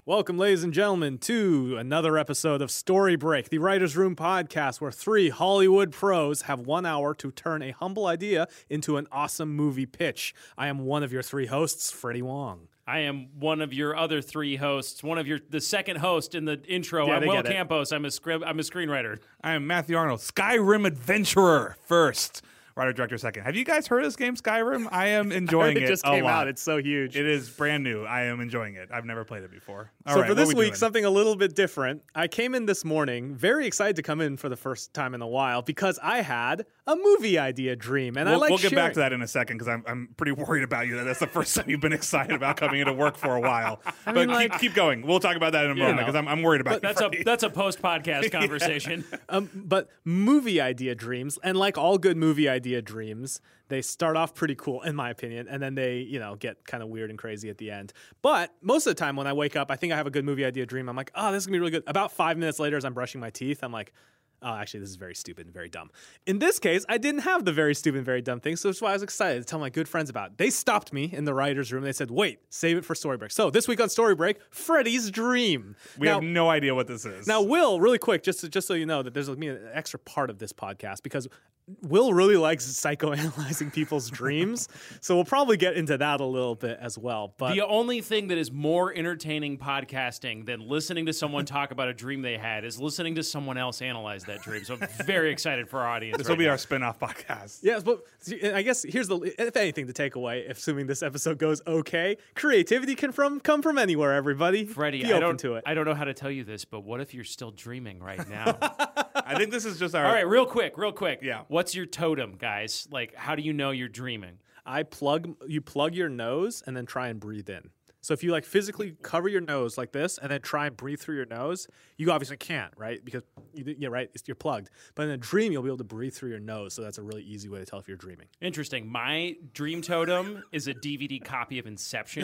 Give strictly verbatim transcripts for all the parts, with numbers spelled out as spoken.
Welcome, ladies and gentlemen, to another episode of Story Break, the Writer's Room podcast, where three Hollywood pros have one hour to turn a humble idea into an awesome movie pitch. I am one of your three hosts, Freddie Wong. I am one of your other three hosts, one of your the second host in the intro. Yeah, I'm they Will get it. Campos. I'm a script. I'm a screenwriter. I am Matthew Arnold, Skyrim Adventurer first, writer director second. Have you guys heard of this game, Skyrim? I am enjoying it it. just a came lot. out. It's so huge. It is brand new. I am enjoying it. I've never played it before. All so right, for what this we week, doing? something a little bit different. I came in this morning very excited to come in for the first time in a while because I had a movie idea dream, and We'll, I like we'll get sharing. back to that in a second because I'm I'm pretty worried about you. That that's the first time you've been excited about coming into work for a while. but mean, keep, like- keep going. We'll talk about that in a moment no. because I'm I'm worried about you. That's a Freddie. that's a post podcast conversation. Um, but movie idea dreams, and like all good movie idea dreams, they start off pretty cool, in my opinion, and then they, you know, get kind of weird and crazy at the end. But most of the time when I wake up, I think I have a good movie idea dream. I'm like, oh, this is going to be really good. About five minutes later, as I'm brushing my teeth, I'm like, oh, actually, this is very stupid and very dumb. In this case, I didn't have the very stupid and very dumb thing, so that's why I was excited to tell my good friends about it. They stopped me in the writer's room. They said, wait, save it for Story Break. So this week on Story Break, Freddy's Dream. we now, have no idea what this is. now, Will, really quick, just to, just so you know that there's like me an extra part of this podcast because Will really likes psychoanalyzing people's dreams, so we'll probably get into that a little bit as well. But The only thing that is more entertaining podcasting than listening to someone talk about a dream they had is listening to someone else analyze that dream. So I'm very excited for our audience. this right will be now. our spin-off podcast. yes, but I guess here's the if anything to take away, assuming this episode goes okay, creativity can from come from anywhere. Everybody, Freddie, be I open don't to it. I don't know how to tell you this, but what if you're still dreaming right now? I think this is just our. All right, real quick, real quick. Yeah. What's your totem, guys? Like, how do you know you're dreaming? I plug you plug your nose and then try and breathe in. So if you like physically cover your nose like this and then try and breathe through your nose, you obviously can't, right? Because you, yeah, right, it's, you're plugged. But in a dream, you'll be able to breathe through your nose. So that's a really easy way to tell if you're dreaming. Interesting. My dream totem is a D V D copy of Inception.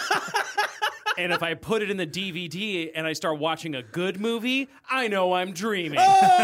And if I put it in the D V D and I start watching a good movie, I know I'm dreaming.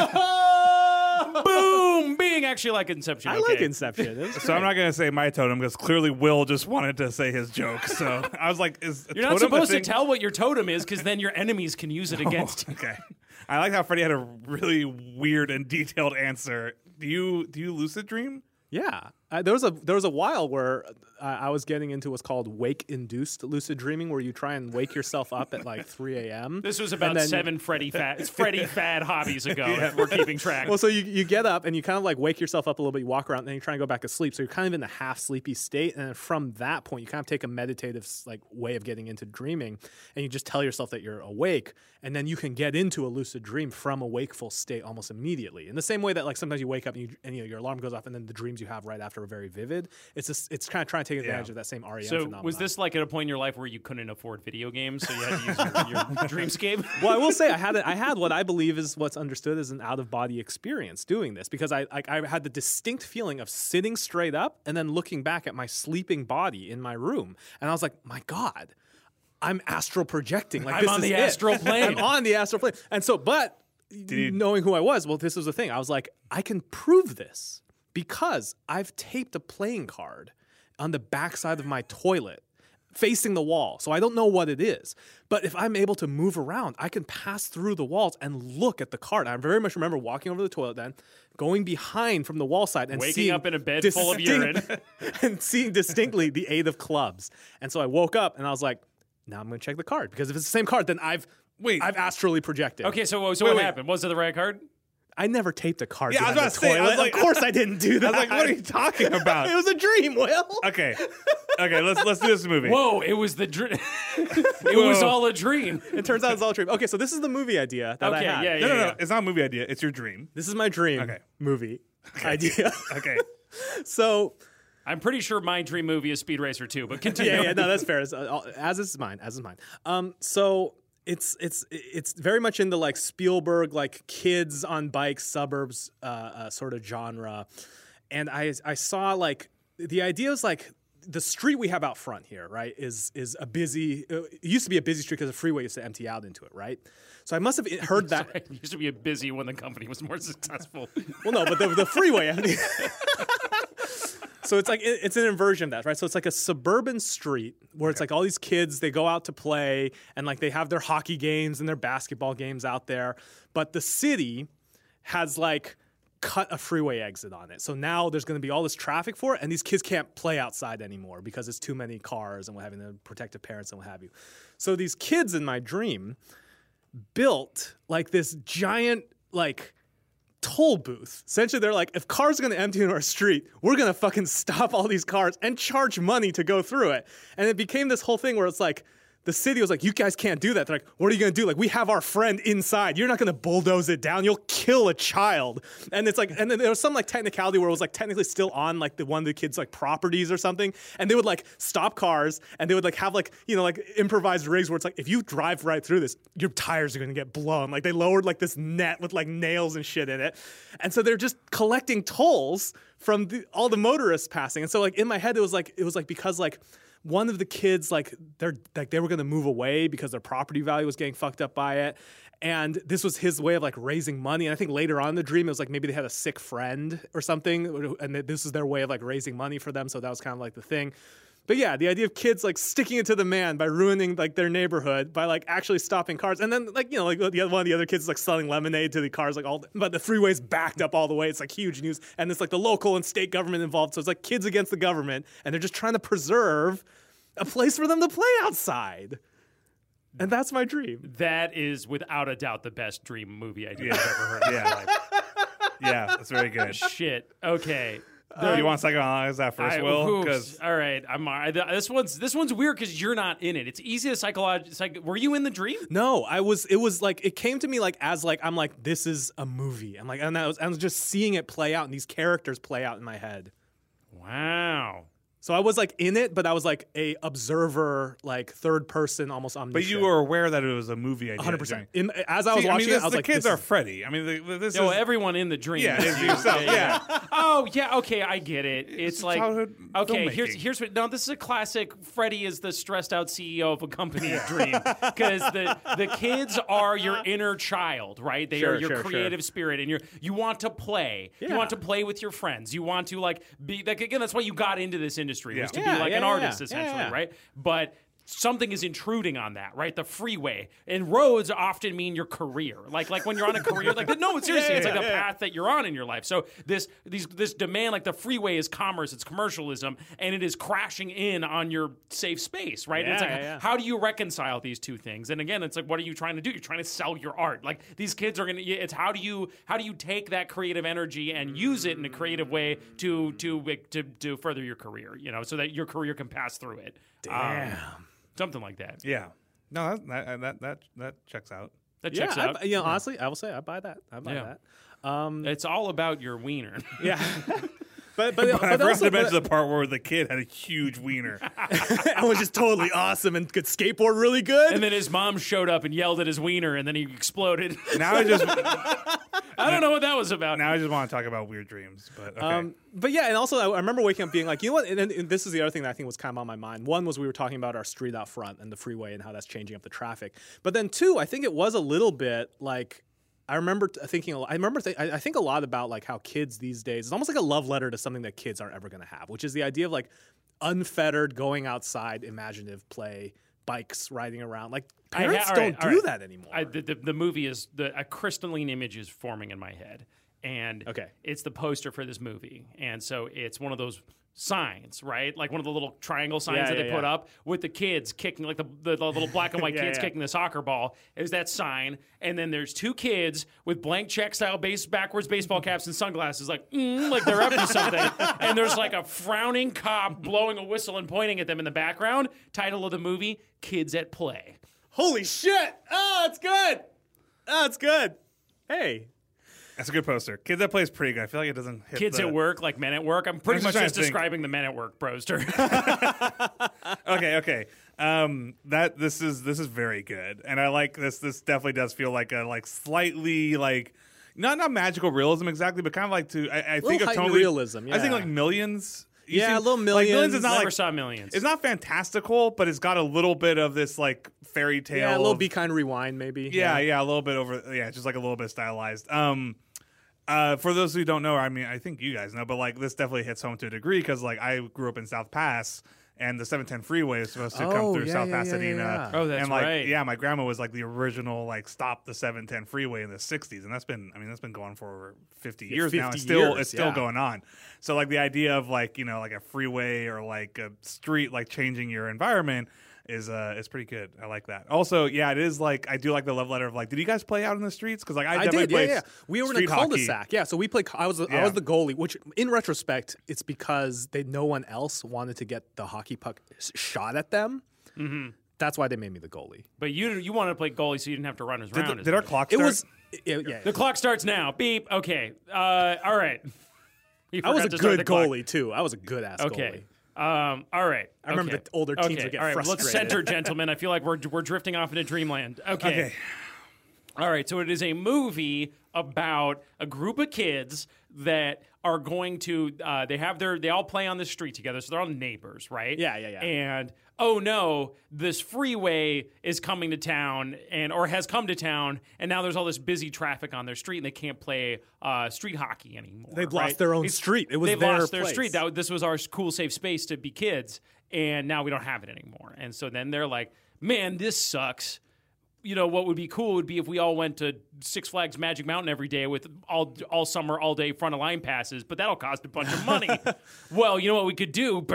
Boom! Being actually like Inception. I okay. like Inception. It was So I'm not going to say my totem because clearly Will just wanted to say his joke. So I was like, is a You're not totem a supposed to thing? tell what your totem is because then your enemies can use it against you. Okay. I like how Freddie had a really weird and detailed answer. Do you do you lucid dream? Yeah, uh, there was a there was a while where uh, I was getting into what's called wake-induced lucid dreaming, where you try and wake yourself up at like three a.m. This was about And then- seven Freddy fat, it's Freddy fad hobbies ago. If we're keeping track. Well, so you, you get up and you kind of like wake yourself up a little bit, you walk around, and then you try and go back to sleep. So you're kind of in a half sleepy state, and then from that point, you kind of take a meditative like way of getting into dreaming, and you just tell yourself that you're awake, and then you can get into a lucid dream from a wakeful state almost immediately. In the same way that like sometimes you wake up and, you, and you know, your alarm goes off, and then the dreams you have right after are very vivid. It's just it's kind of trying to take advantage Yeah. of that same R E M So phenomenon. was this like at a point in your life where you couldn't afford video games, so you had to use your, your dreamscape? Well, I will say I had a, I had what I believe is what's understood as an out of body experience doing this because I like I had the distinct feeling of sitting straight up and then looking back at my sleeping body in my room, and I was like, my God, I'm astral projecting. Like I'm this on is the it. astral plane. I'm on the astral plane, and so but you- knowing who I was, well, this was the thing. I was like, I can prove this because I've taped a playing card on the backside of my toilet facing the wall. So I don't know what it is. But if I'm able to move around, I can pass through the walls and look at the card. I very much remember walking over the toilet then, going behind from the wall side and Waking seeing up in a bed full of distinct- urine. and seeing distinctly the eight of clubs. And so I woke up and I was like, now I'm going to check the card because if it's the same card, then I've Wait. I've astrally projected. Okay, so, so Wait, what wait. happened? Was it the right card? I never taped a card Yeah, I was behind about the to say, I toilet. was like- of course I didn't do that. I was like, what are you talking about? It was a dream, Will. Okay. Okay, let's let's do this movie. Whoa, it was the dream. It was Whoa. all a dream. It turns out it's all a dream. Okay, so this is the movie idea that Okay, I had. yeah, No, yeah. no, no. It's not a movie idea. It's your dream. This is my dream Okay. movie idea. Okay. So, I'm pretty sure my dream movie is Speed Racer two, but continue. yeah, yeah, no, that's fair. As, uh, as is mine, as is mine. Um, so it's it's it's very much in the like Spielberg, like kids on bikes, suburbs, uh, uh, sort of genre. And I I saw like the idea is like the street we have out front here, right, is is a busy. Uh, it used to be a busy street because the freeway used to empty out into it, right? So I must have heard that. It used to be a busy when the company was more successful. Well, no, but the, the freeway. I mean, so So it's like it, it's an inversion of that, right? So it's like a suburban street where it's like all these kids, they go out to play and like they have their hockey games and their basketball games out there, but the city has like cut a freeway exit on it. So now there's going to be all this traffic for it, and these kids can't play outside anymore because it's too many cars and what having to protect the parents and what have you. So these kids in my dream built like this giant like toll booth. Essentially, they're like, if cars are going to empty into our street, we're going to fucking stop all these cars and charge money to go through it. And it became this whole thing where it's like, the city was like, you guys can't do that. They're like, what are you going to do? Like, we have our friend inside. You're not going to bulldoze it down. You'll kill a child. And it's like, and then there was some like technicality where it was like technically still on like the one of the kids' like properties or something. And they would like stop cars and they would like have like, you know, like improvised rigs where it's like, if you drive right through this, your tires are going to get blown. Like they lowered like this net with like nails and shit in it. And so they're just collecting tolls from the, all the motorists passing. And so like in my head, it was like, it was like, because like, one of the kids, like they're like they were gonna move away because their property value was getting fucked up by it, and this was his way of like raising money. And I think later on in the dream, it was like maybe they had a sick friend or something, and this was their way of like raising money for them. So that was kind of like the thing. But yeah, the idea of kids like sticking it to the man by ruining like their neighborhood by like actually stopping cars, and then like you know like the other, one of the other kids is like selling lemonade to the cars like all, but the freeway's backed up all the way. It's like huge news, and it's like the local and state government involved. So it's like kids against the government, and they're just trying to preserve a place for them to play outside. And that's my dream. That is without a doubt the best dream movie idea I've ever heard in my life. Yeah, that's very good. Shit. Okay. Uh, you want to psychoanalyze that first, I, Will? oops. Because all right, I'm I, this one's this one's weird because you're not in it. It's easy to psychologize. Psych, were you in the dream? No, I was. It was like it came to me like as like I'm like this is a movie. I'm like and I was I was just seeing it play out and these characters play out in my head. Wow. So I was like in it, but I was like a observer, like third person, almost omniscient. but you were aware that it was a movie idea. one hundred percent. In, as I was See, watching I mean, this, it, I was the like, kids this are is- Freddy. I mean, the, this No, is everyone in the dream. yeah, is it's you. yourself. Yeah. Oh yeah. Okay, I get it. It's, It's like childhood okay. filmmaking. Here's here's what. No, this is a classic. Freddy is the stressed out C E O of a company of dream because the the kids are your inner child, right? They Sure, are your sure, sure. creative spirit, and you are you want to play. You Yeah. want to play with your friends. You want to like be like again. That's why you got into this industry was to Yeah, be like yeah, an yeah, artist yeah. essentially, Yeah, yeah. right? But something is intruding on that, right? The freeway and roads often mean your career. Like, like when you're on a career, like no, seriously, Yeah, it's like yeah, the yeah. path that you're on in your life. So this, these, this demand, like the freeway is commerce, it's commercialism, and it is crashing in on your safe space, right? And it's Yeah, like, yeah, yeah. how do you reconcile these two things? And again, it's like, what are you trying to do? You're trying to sell your art. Like these kids are gonna. It's how do you, how do you take that creative energy and use it in a creative way to, to, to, to further your career? You know, so that your career can pass through it. Damn. Um, Something like that. Yeah. No, that that that that, that checks out. That yeah, checks I, out. you know, honestly, I will say I buy that. I buy Yeah. that. Um, It's all about your wiener. yeah. But but, But I but forgot also to but, mention the part where the kid had a huge wiener. I was just totally awesome and could skateboard really good. And then his mom showed up and yelled at his wiener, and then he exploded. Now I just I don't know what that was about. now I just want to talk about weird dreams. But okay. Um, but yeah, and also I, I remember waking up being like, you know what? And, then and this is the other thing that I think was kind of on my mind. One was we were talking about our street out front and the freeway and how that's changing up the traffic. But then two, I think it was a little bit like I remember t- thinking. a lo- I remember. Th- I I think a lot about like how kids these days. It's almost like a love letter to something that kids aren't ever going to have, which is the idea of like unfettered going outside, imaginative play, bikes riding around. Like I ha- parents all right, don't all do right. that anymore. I, the, the, the movie is the a crystalline image is forming in my head, and Okay. it's the poster for this movie, and so it's one of those signs, right? Like one of the little triangle signs Yeah, that yeah, they put yeah. up with the kids kicking, like the, the, the little black and white Yeah, kids yeah. kicking the soccer ball. Is that sign, and then there's two kids with blank check style base backwards baseball caps and sunglasses, like mm, like they're up to something, and there's like a frowning cop blowing a whistle and pointing at them in the background. Title of the movie: Kids at Play. Holy shit! Oh, it's good. Oh, it's good. Hey. That's a good poster. Kids that plays pretty good. I feel like it doesn't hit Kids the- at work, like men at work. I'm pretty I'm much just trying just to think. describing the men at work poster. Okay, okay. Um, that this is this is very good, and I like this. This definitely does feel like a like slightly like not not magical realism exactly, but kind of like to I, I think of heightened totally realism, I think yeah. like Millions. You Yeah, see- a little Like Millions. Millions is not Never like saw Millions. it's not fantastical, but it's got a little bit of this like fairy tale. Yeah, a little of- Be Kind Rewind, maybe. Yeah, yeah, a little bit over. Yeah, just like a little bit stylized. Um, Uh, for those who don't know, I mean, I think you guys know, but like this definitely hits home to a degree because like I grew up in South Pass, and the seven ten freeway is supposed to Oh, come through yeah, South yeah, yeah, Pasadena. yeah, yeah. Oh, that's and like, right. Yeah, my grandma was like the original like stop the seven ten freeway in the sixties, and that's been I mean that's been going for over fifty years now. fifty It's still years, it's still yeah. going on. So like the idea of like you know like a freeway or like a street like changing your environment is uh is pretty good. I like that. Also, yeah, it is like I do like the love letter of like, did you guys play out in the streets? Because like I, I definitely did, yeah, played yeah. We were in a street hockey. cul-de-sac, yeah. So we played. I was, the, I Yeah. was the goalie. Which, in retrospect, it's because they no one else wanted to get the hockey puck s- shot at them. Mm-hmm. That's why they made me the goalie. But you you wanted to play goalie so you didn't have to run as Did, round. the, as did our much. clock It start? was, yeah, yeah. The clock starts now. Beep. Okay. Uh, all right. You I was forgot a to start good the clock. goalie too. I was a good ass Okay. goalie. Um, all right. I remember okay. the older teams okay. would get all right. Let's frustrated. center, gentlemen. I feel like we're we're drifting off into dreamland. Okay. Okay. All right. So it is a movie about a group of kids that are going to. Uh, they have their. They all play on the street together, so they're all neighbors, right? Yeah, yeah, yeah. And oh no, this freeway is coming to town, and or has come to town, and now there's all this busy traffic on their street, and they can't play uh, street hockey anymore. They've right? lost their own It's- street. It was they've their lost their place. street. That, this was our cool, safe space to be kids, and now we don't have it anymore. And so then they're like, "Man, this sucks." You know, what would be cool would be if we all went to Six Flags Magic Mountain every day with all all summer, all day front of line passes, but that'll cost a bunch of money. Well, you know what we could do?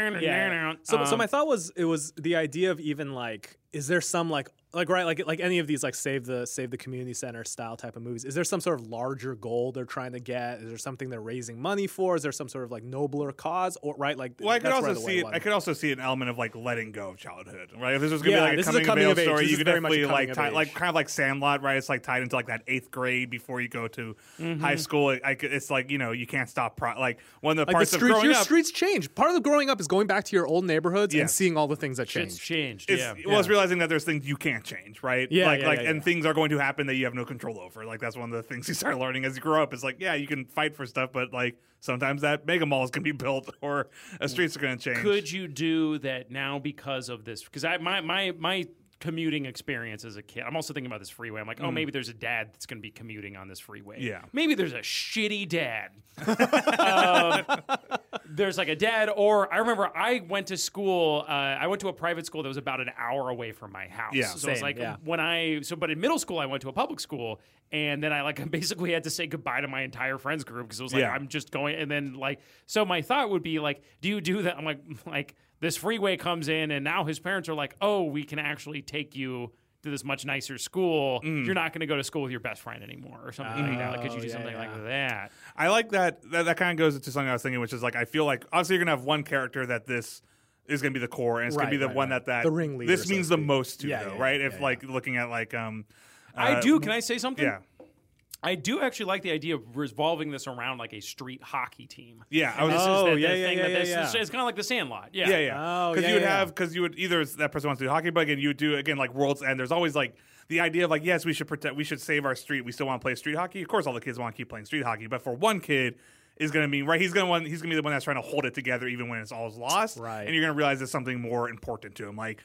Yeah. So, so Um, my thought was, it was the idea of even like, is there some like, like right, like like any of these like save the save the community center style type of movies? Is there some sort of larger goal they're trying to get? Is there something they're raising money for? Is there some sort of like nobler cause? Or right, like Well, I could that's also right away see it. one. I could also see an element of like letting go of childhood, right? If this was gonna Yeah, be like a this is a coming, coming of age of age. story, This you is could very much a definitely coming like of tie, age. like kind of like Sandlot, right? It's like tied into like that eighth grade before you go to Mm-hmm. high school. I could, it's like you know you can't stop. Pro- like one of the like the parts of streets, growing your up. streets change. Part of the growing up is going back to your old neighborhoods and Yes. seeing all the things that Shit's changed. changed. It's, Yeah. well, it's realizing that there's things you can't change, right? Yeah, like yeah, like yeah, and yeah. things are going to happen that you have no control over. Like that's one of the things you start learning as you grow up. It's like yeah, you can fight for stuff, but like sometimes that mega mall is going to be built or a streets are going to change. Could you do that now because of this? Because I my my my commuting experience as a kid. I'm also thinking about this freeway. I'm like, oh, maybe there's a dad that's going to be commuting on this freeway. Yeah. Maybe there's a shitty dad. um, there's like a dad, or I remember I went to school. Uh, I went to a private school that was about an hour away from my house. Yeah. so it's Same, like yeah. when I so, but in middle school I went to a public school, and then I like basically had to say goodbye to my entire friends group because it was like Yeah. I'm just going, and then like so my thought would be like, do you do that? I'm like like this freeway comes in, and now his parents are like, oh, we can actually take you to this much nicer school. Mm. You're not going to go to school with your best friend anymore, or something like that. Like, could you Oh, do yeah, something yeah. like that? I like that. That, that kind of goes into something I was thinking, which is like I feel like obviously you're gonna have one character that this is gonna be the core, and it's gonna Right, be the right, one right. that that The ringleader, This so means to the speak. most to Yeah, though, yeah, right? yeah, if yeah. like looking at like um, I uh, do. Can I say something? Yeah, I do actually like the idea of revolving this around like a street hockey team. yeah. I was This Oh, is the, yeah, the yeah, thing yeah, that yeah, this yeah. is, it's kind of like the Sandlot. Yeah. Yeah, yeah. Oh, Because yeah, you would yeah. have, because you would either that person wants to do hockey, but again, you would do again like World's End. There's always like the idea of like, yes, we should protect, we should save our street. We still want to play street hockey. Of course, all the kids want to keep playing street hockey, but for one kid, is going to mean right. He's going to want. He's going to be the one that's trying to hold it together, even when it's all lost. Right. And you're going to realize there's something more important to him, like.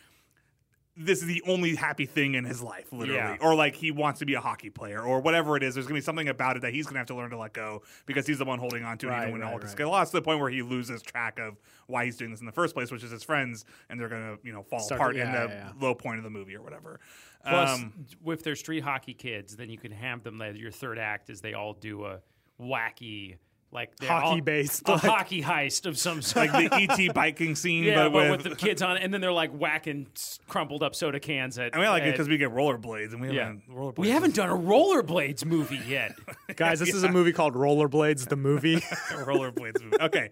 This is the only happy thing in his life, literally. Yeah. Or like he wants to be a hockey player or whatever it is. There's going to be something about it that he's going to have to learn to let go because he's the one holding on to it Right, even when right, all gets right. get lost to the point where he loses track of why he's doing this in the first place, which is his friends, and they're going to, you know, fall Start apart to- in yeah, the yeah, yeah. low point of the movie or whatever. Plus, Um, with their street hockey kids, then you can have them. Like, your third act is they all do a wacky, like they're all- Hockey-based, a like- hocky heist of some sort. like the E T biking scene, yeah, but, but with, with the kids on it, and then they're like whacking s- crumpled up soda cans at. I mean, I like it at- because we get rollerblades, and we yeah. haven't rollerblades. We haven't done a rollerblades movie yet. Guys, this is a movie called Rollerblades, the movie. rollerblades. Movie. Okay,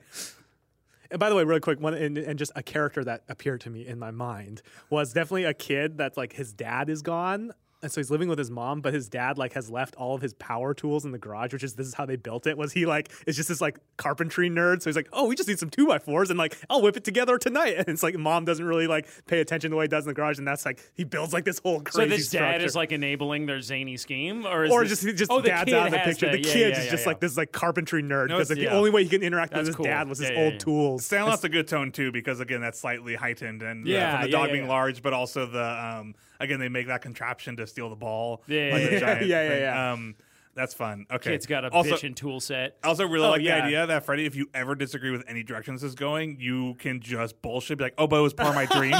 And by the way, really quick, one and, and just a character that appeared to me in my mind was definitely a kid that's like his dad is gone. And so he's living with his mom, but his dad like has left all of his power tools in the garage, which is this is how they built it. Was he like is just this like carpentry nerd? So he's like, oh, we just need some two by fours and like I'll whip it together tonight. And it's like mom doesn't really like pay attention the way he does in the garage, and that's like he builds like this whole So crazy this dad structure. is like enabling their zany scheme, or is or this, just just oh, the dad's kid out of the has picture. the- The yeah, kid yeah, is yeah, just yeah. like this like carpentry nerd No, because like, yeah. the only way he can interact That's with his cool. dad was his Yeah, yeah, old yeah. tools. Sandlot's a good tone too because again that's slightly heightened and uh, Yeah, from the yeah, dog yeah, being yeah. large, but also the um again they make that contraption to steal the ball. Yeah, like yeah, the yeah. giant Yeah, yeah, thing. yeah. Um, That's fun. Okay. Kid's got a also, bitchin' tool set. I also really Oh, like yeah. the idea that, Freddie, if you ever disagree with any direction this is going, you can just bullshit. Be like, oh, but it was part of my dream.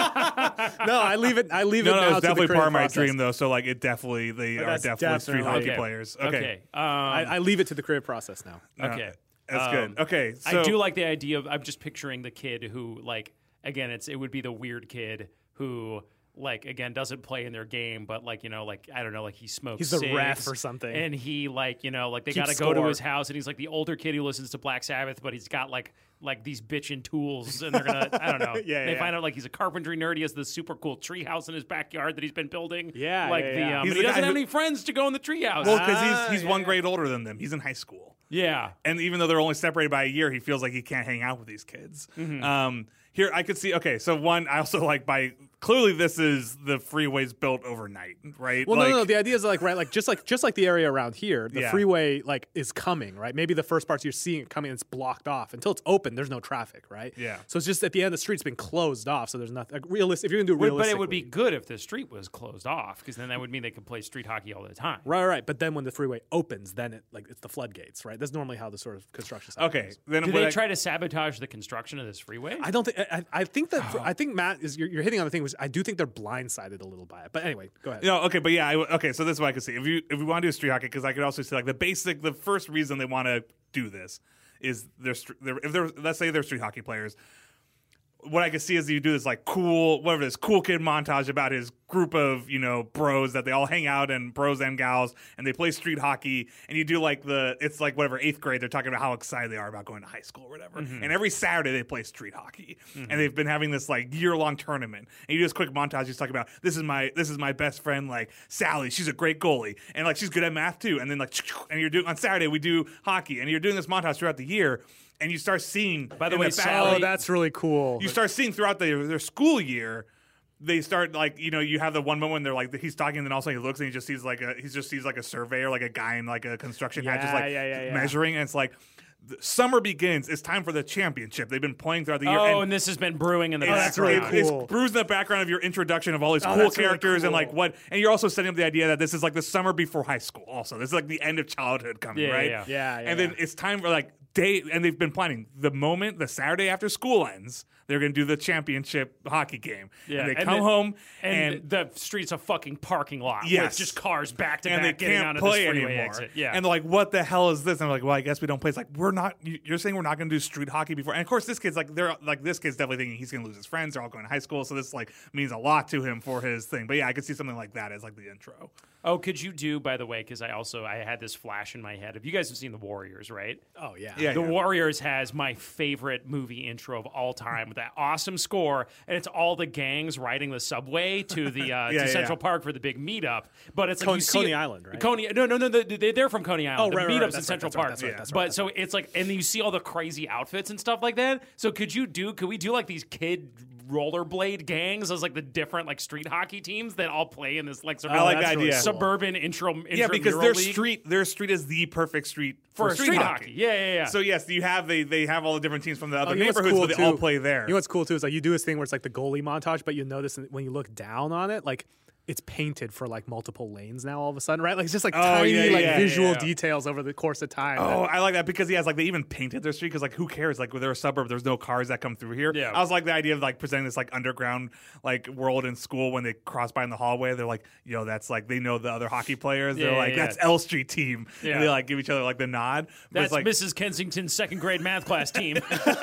No, I leave it. I leave no, it. no, now it's to the definitely part creative of my process. dream, though. So, like, it definitely, they But are that's definitely street definitely- hockey Okay. players. Okay. Okay. Um, I, I leave it to the creative process now. No, okay. That's Um, good. Okay. So, I do like the idea of. I'm just picturing the kid who, like, again, it's it would be the weird kid who, like, again, doesn't play in their game, but like, you know, like I don't know, like he smokes. He's the cigs, ref or something. and he like, you know, like they Keeps got to go to score. his house, and he's like the older kid who listens to Black Sabbath, but he's got like like these bitchin' tools, and they're gonna, I don't know. Yeah, they yeah. find out like he's a carpentry nerd. He has this super cool tree house in his backyard that he's been building. Yeah, like yeah, the yeah. um, He's but he the doesn't guy have who- any friends to go in the tree house. well, because Ah, he's, he's yeah, one yeah. grade older than them. He's in high school. yeah. And even though they're only separated by a year, he feels like he can't hang out with these kids. Mm-hmm. Um, here, I could see. Okay, so one, I also like by clearly this is the freeways built overnight, right? Well, like, no, no, no. The idea is like right, like just like just like the area around here, the Yeah. freeway like is coming, right? Maybe the first parts you're seeing it coming, it's blocked off until it's open. There's no traffic, right? Yeah. So it's just at the end, the street's been closed off, so there's nothing. Like, realistic. If you're gonna do But, realistic, but it would be good if the street was closed off, because then that would mean they could play street hockey all the time. right, right. But then when the freeway opens, then it like it's the floodgates, right? That's normally how the sort of construction. cycle okay, goes. then Do what they I- try to sabotage the construction of this freeway? I don't think. I, I think that. I think Matt is. You're, you're hitting on the thing, which I do think they're blindsided a little by it. But anyway, go ahead. No, okay, but yeah, I, okay. So this is what I could see. If you if we want to do street hockey, because I could also see like the basic, the first reason they want to do this is they're, str- they're if they're let's say they're street hockey players. What I could see is you do this like cool, whatever this cool kid montage about his group of you know bros that they all hang out and bros and gals and they play street hockey and you do like the it's like whatever eighth grade they're talking about how excited they are about going to high school or whatever and every Saturday they play street hockey and they've been having this like year long tournament and you do this quick montage he's talking about this is my this is my best friend like Sally, she's a great goalie and like she's good at math too, and then like and you're doing on Saturday we do hockey and you're doing this montage throughout the year. And you start seeing, By the in way, back- Sally- Oh, that's really cool. you start seeing throughout the, their school year, they start like you know you have the one moment when they're like he's talking, and then all of a sudden he looks and he just sees like a he just sees like a surveyor, like a guy in like a construction hat, just Yeah, like yeah, yeah, yeah. measuring, and it's like the summer begins. It's time for the championship. They've been playing throughout the year. oh, and and this has been brewing in the it's, that's really background. it's, cool. it's bruised in the background of your introduction of all these Oh, cool that's really characters and like cool. what, and you're also setting up the idea that this is like the summer before high school. Also, this is like the end of childhood coming, Yeah, right? yeah. Yeah, yeah, And then yeah. it's time for like day, and they've been planning the moment the Saturday after school ends. They're going to do the championship hockey game. Yeah, And they and come the- home and, and, the street's a fucking parking lot with Yes. just cars back to and they back getting can't onto play this freeway anymore. exit. Yeah, And they're like, what the hell is this? And I'm like, well, I guess we don't play. It's like, we're not, you- you're saying we're not going to do street hockey before. And of course, this kid's like, they're like, this kid's definitely thinking he's going to lose his friends. They're all going to high school. So this like means a lot to him for his thing. But yeah, I could see something like that as like the intro. Oh, could you do, by the way, because I also I had this flash in my head. If you guys have seen The Warriors, right? oh yeah. Yeah. The Warriors has my favorite movie intro of all time with that awesome score, and it's all the gangs riding the subway to the uh, Yeah, to yeah, Central yeah. Park for the big meetup. But it's like Coney- you see Coney it- Island, right? Coney, no, no, no, they- they're from Coney Island. Oh, the right, right, meetups right. in That's Central right, that's right, Park. that's right, that's right, but that's so right. it's like, and then you see all the crazy outfits and stuff like that. So could you do? Could we do like these kid rollerblade gangs as like the different like street hockey teams that all play in this like sort I of like that's the really idea. cool. suburban intro? Yeah, because intramural their league street, their street is the perfect street for, for, street, hockey. Yeah, yeah, yeah. So yes, you have they they have all the different teams from the other Oh, you know what's neighborhoods, cool, but they all too? play there. You know what's cool too is like you do this thing where it's like the goalie montage, but you notice when you look down on it, like it's painted for like multiple lanes now all of a sudden, right? Like it's just like Oh, tiny yeah, like yeah, visual yeah. details over the course of time. Oh, that- I like that because he has like they even painted their street because like who cares? Like they're a suburb, there's no cars that come through here. Yeah. I was like the idea of like presenting this like underground like world in school when they cross by in the hallway. They're like, yo, that's like they know the other hockey players. They're Yeah, like, yeah, that's yeah. L Street team, Yeah. and they like give each other like the nod. But That's it's like Missus Kensington's second grade math class team.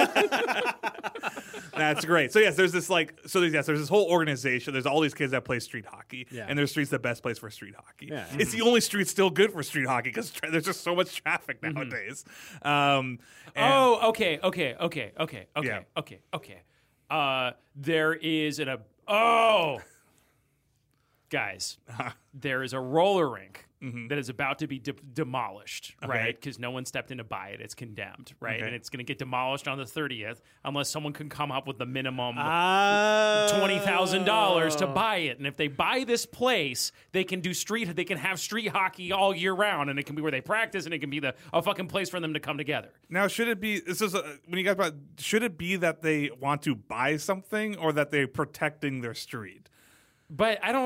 that's great. So yes, there's this like so there's yes, there's this whole organization. There's all these kids that play street hockey, Yeah. and their street's the best place for street hockey. Yeah. It's the only street still good for street hockey because tra- there's just so much traffic nowadays. Um, and- Oh, okay, okay, okay, okay, okay, Yeah. okay, okay. Uh, there is an a oh, guys, there is a roller rink that is about to be de- demolished, right? Because no one stepped in to buy it; it's condemned, right? Okay. And it's going to get demolished on the thirtieth unless someone can come up with the minimum. Ah, Twenty thousand dollars to buy it, and if they buy this place, they can do street. They can have street hockey all year round, and it can be where they practice, and it can be the a fucking place for them to come together. Now, should it be? This is a, when you guys brought. Should it be that they want to buy something or that they're protecting their street? But I don't.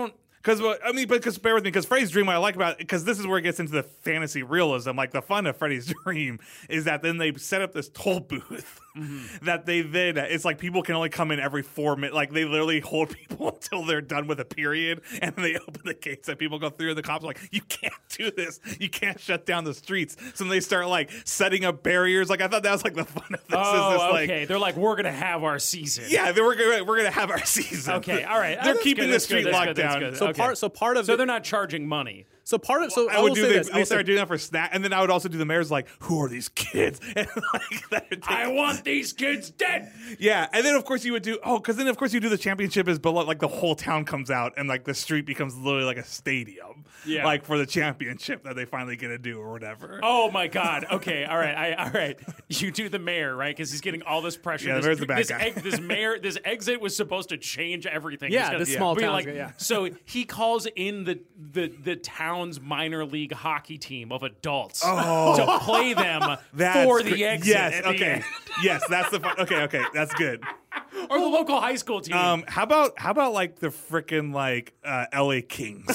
Because I mean, because bear with me, because Freddy's Dream, what I like about it, because this is where it gets into the fantasy realism. Like the fun of Freddy's Dream is that then they set up this toll booth mm-hmm. that they then it's like people can only come in every four minutes. Like they literally hold people until they're done with a period, and then they open the gates and people go through. And the cops are like, "You can't do this. You can't shut down the streets." So then they start like setting up barriers. Like I thought that was like the fun of this. Oh, is this, okay. Like, They're like, we're gonna have our season. yeah, we're gonna we're gonna have our season. Okay, all right. They're That's keeping good, the that's street good, that's locked good, that's down. good. So Okay. part so part of So it, they're not charging money. so part of so I I would will do say the, this. I we will started say, doing that for snack, and then I would also do the mayor's like, who are these kids? And like that would take- I want these kids dead. yeah, and then of course you would do oh, because then of course you do the championship is below, like the whole town comes out and like the street becomes literally like a stadium, Yeah. like for the championship that they finally get to do or whatever. Oh my God. Okay. All right. I, all right. You do the mayor, right? Because he's getting all this pressure. Yeah, the this, mayor's the bad this, guy. Egg, this mayor, this exit was supposed to change everything. Yeah, He's gonna this small be town's like, good, yeah. So he calls in the the the town's minor league hockey team of adults to play them That's for the great. exit. Yes, at the okay, end. yes, that's the fun. Okay, okay, that's good. Or the local high school team. Um, how about how about like the freaking like uh, L A Kings?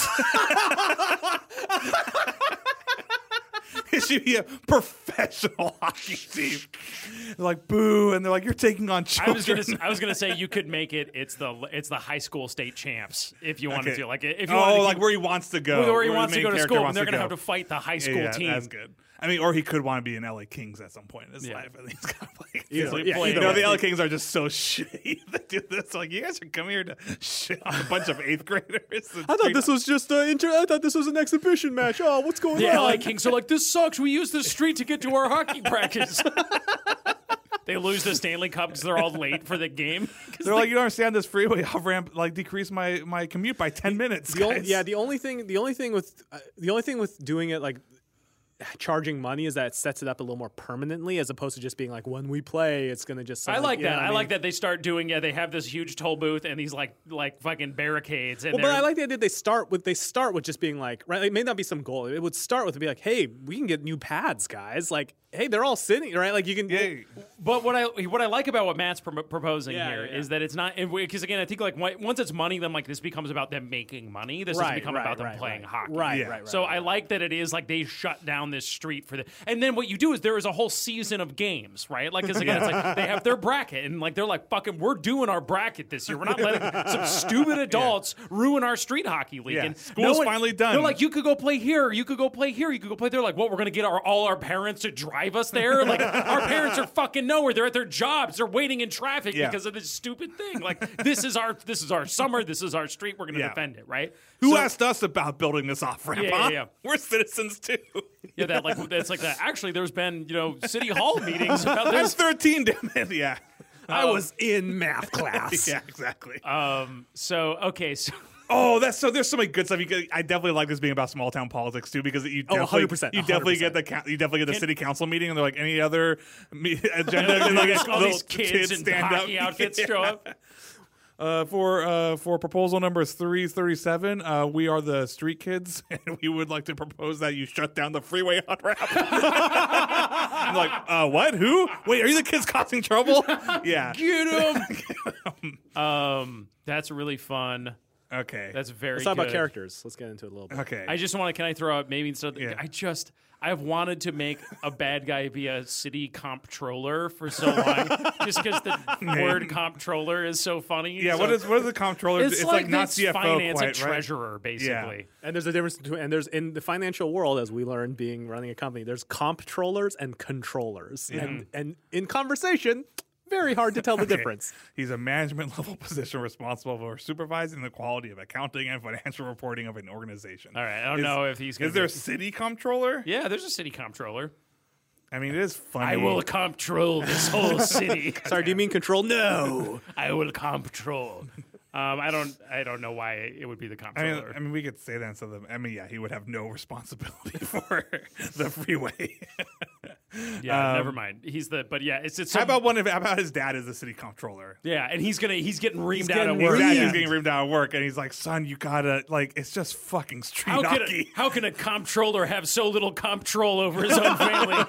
It should be a professional hockey team. They're like boo, and they're like, "You're taking on I children." was gonna, I was gonna say you could make it. It's the, it's the high school state champs if you wanted Okay. to. Like if you wanted oh, to like keep- where he wants to go, where he the wants to main go to character school, and wants they're gonna go. have to fight the high Yeah, school yeah, team. that's good. I mean, or he could want to be an L A Kings at some point in his Yeah. life. I think he's kind of like, Either- yeah, yeah, you either know, way. the L A Kings are just so shitty. They do this like, you guys are coming here to shit on a bunch of eighth graders. I thought this was just uh, inter- I thought this was an exhibition match. Oh, what's going The on? L A Kings are like, this sucks. We use this street to get to our hockey practice. They lose the Stanley Cup because they're all late for the game. They're like, you don't understand this freeway off ramp like decrease my my commute by ten minutes. The only, guys." yeah, the only thing, the only thing with, uh, the only thing with doing it like charging money is that it sets it up a little more permanently, as opposed to just being like when we play, it's gonna just. I like you know that. what I mean? like that they start doing. Yeah, they have this huge toll booth and these like like fucking barricades. And Well, but they're- I like the idea they start with they start with just being like, right? It may not be some goal. It would start with to be like, hey, we can get new pads, guys. Like, hey, they're all sitting right. Like you can. Yeah. But what I what I like about what Matt's pro- proposing Yeah, here is yeah, yeah. that it's not because again I think like wh- once it's money, then like this becomes about them making money. This Right, doesn't become right, about them right, playing right. hockey. Right, Yeah. right, right. So right. I like that it is like they shut down this street for the, and then what you do is there is a whole season of games, right? Like, because again, it's like they have their bracket, and like they're like, fucking, we're doing our bracket this year. We're not letting some stupid adults ruin our street hockey league. Yeah. And School's finally done. They're like, you could go play here, you could go play here, you could go play there. Like, what? We're gonna get our all our parents to drive us there? Like, our parents are fucking nowhere. They're at their jobs. They're waiting in traffic Yeah. because of this stupid thing. Like, this is our this is our summer. This is our street. We're gonna Yeah. defend it, right? Who So- asked us about building this off ramp? Yeah, yeah, huh? yeah. We're citizens too. Yeah, that like that's like that. Actually, there's been you know city hall meetings about I'm this. thirteen, damn it. Yeah. I was in math class. Yeah, exactly. Um. So okay. So Oh, that's so. There's so many good stuff. You could, I definitely like this being about small town politics too, because you Oh, definitely, one hundred percent, you one hundred definitely get the percent. coun- you definitely get the Can- city council meeting, and they're like any other me- agenda. and and like, like, all little these kids, in hockey outfits show up. Uh, for uh, for proposal number three thirty-seven, uh, we are the street kids, and we would like to propose that you shut down the freeway on ramp. I'm like, uh, what? Who? Wait, are you the kids causing trouble? Yeah. Get him. um. That's really fun. Okay. That's very. Let's talk about good. characters. Let's get into it a little bit. okay. I just want to. Can I throw out maybe instead? Of, Yeah. I just. I've wanted to make a bad guy be a city comptroller for so long, just because the word comptroller is so funny. yeah. So What is what is the comptroller? It's, It's, like, like, not this C F O finance quite, and right? treasurer, basically. And there's a difference between, and there's in the financial world, as we learned being running a company, there's comptrollers and controllers. And and in conversation, very hard to tell the Okay. difference. He's a management level position responsible for supervising the quality of accounting and financial reporting of an organization. All right. I don't Is- know if he's. Gonna Is there be- a city comptroller? Yeah, there's a city comptroller. I mean, it is funny. I will control this whole city. Sorry, do you mean control? No. I will control. Um, I don't. I don't know why it would be the I mean, comptroller. I mean, we could say that instead of. I mean, yeah, he would have no responsibility for the freeway. yeah, um, never mind. He's the. But yeah, it's it's. How some- about one of? How about his dad is the city comptroller? Yeah, and he's gonna. He's getting reamed out getting of His work. dad Yeah. is getting reamed out of work, and he's like, "Son, you gotta like, it's just fucking street How can, hockey." a, how can a comptroller have so little control over his own family?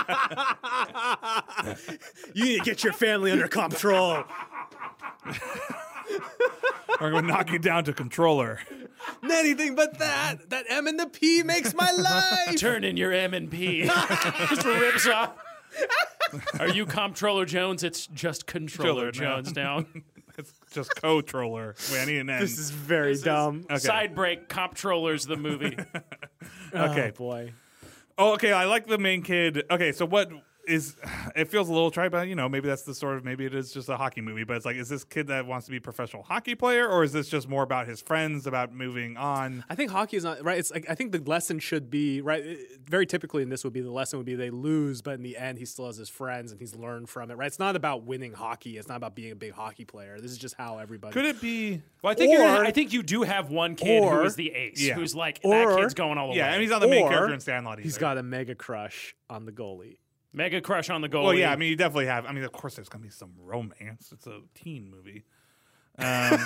You need to get your family under control. We're gonna knock you down to controller. Anything but that. That M and the P makes my life. Turn in your M and P. Just rips off. Are you Comptroller Jones? It's just Controller Controller, no. Jones now. It's just co-troller. Wait, I need an N. This is very This is dumb. Okay. Side break, Comptrollers the movie. Okay. Oh, boy. Oh, okay. I like the main kid. Okay, so what is? It feels a little trite, but you know, maybe that's the sort of maybe it is just a hockey movie. But it's like, is this kid that wants to be a professional hockey player, or is this just more about his friends, about moving on? I think hockey is not right. It's like I think the lesson should be right. it- Very typically, in this would be the lesson would be they lose, but in the end, he still has his friends and he's learned from it. Right? It's not about winning hockey. It's not about being a big hockey player. This is just how everybody. Could it be? Well, I think Or- you're, I think you do have one kid who or- is the ace, Yeah. who's like Or- that kid's going all the Yeah, way. and he's not the main Or character in Sandlot either. He's got a mega crush on the goalie. Mega crush on the goalie. Well, yeah. I mean, you definitely have. I mean, of course, there's gonna be some romance. It's a teen movie. Um,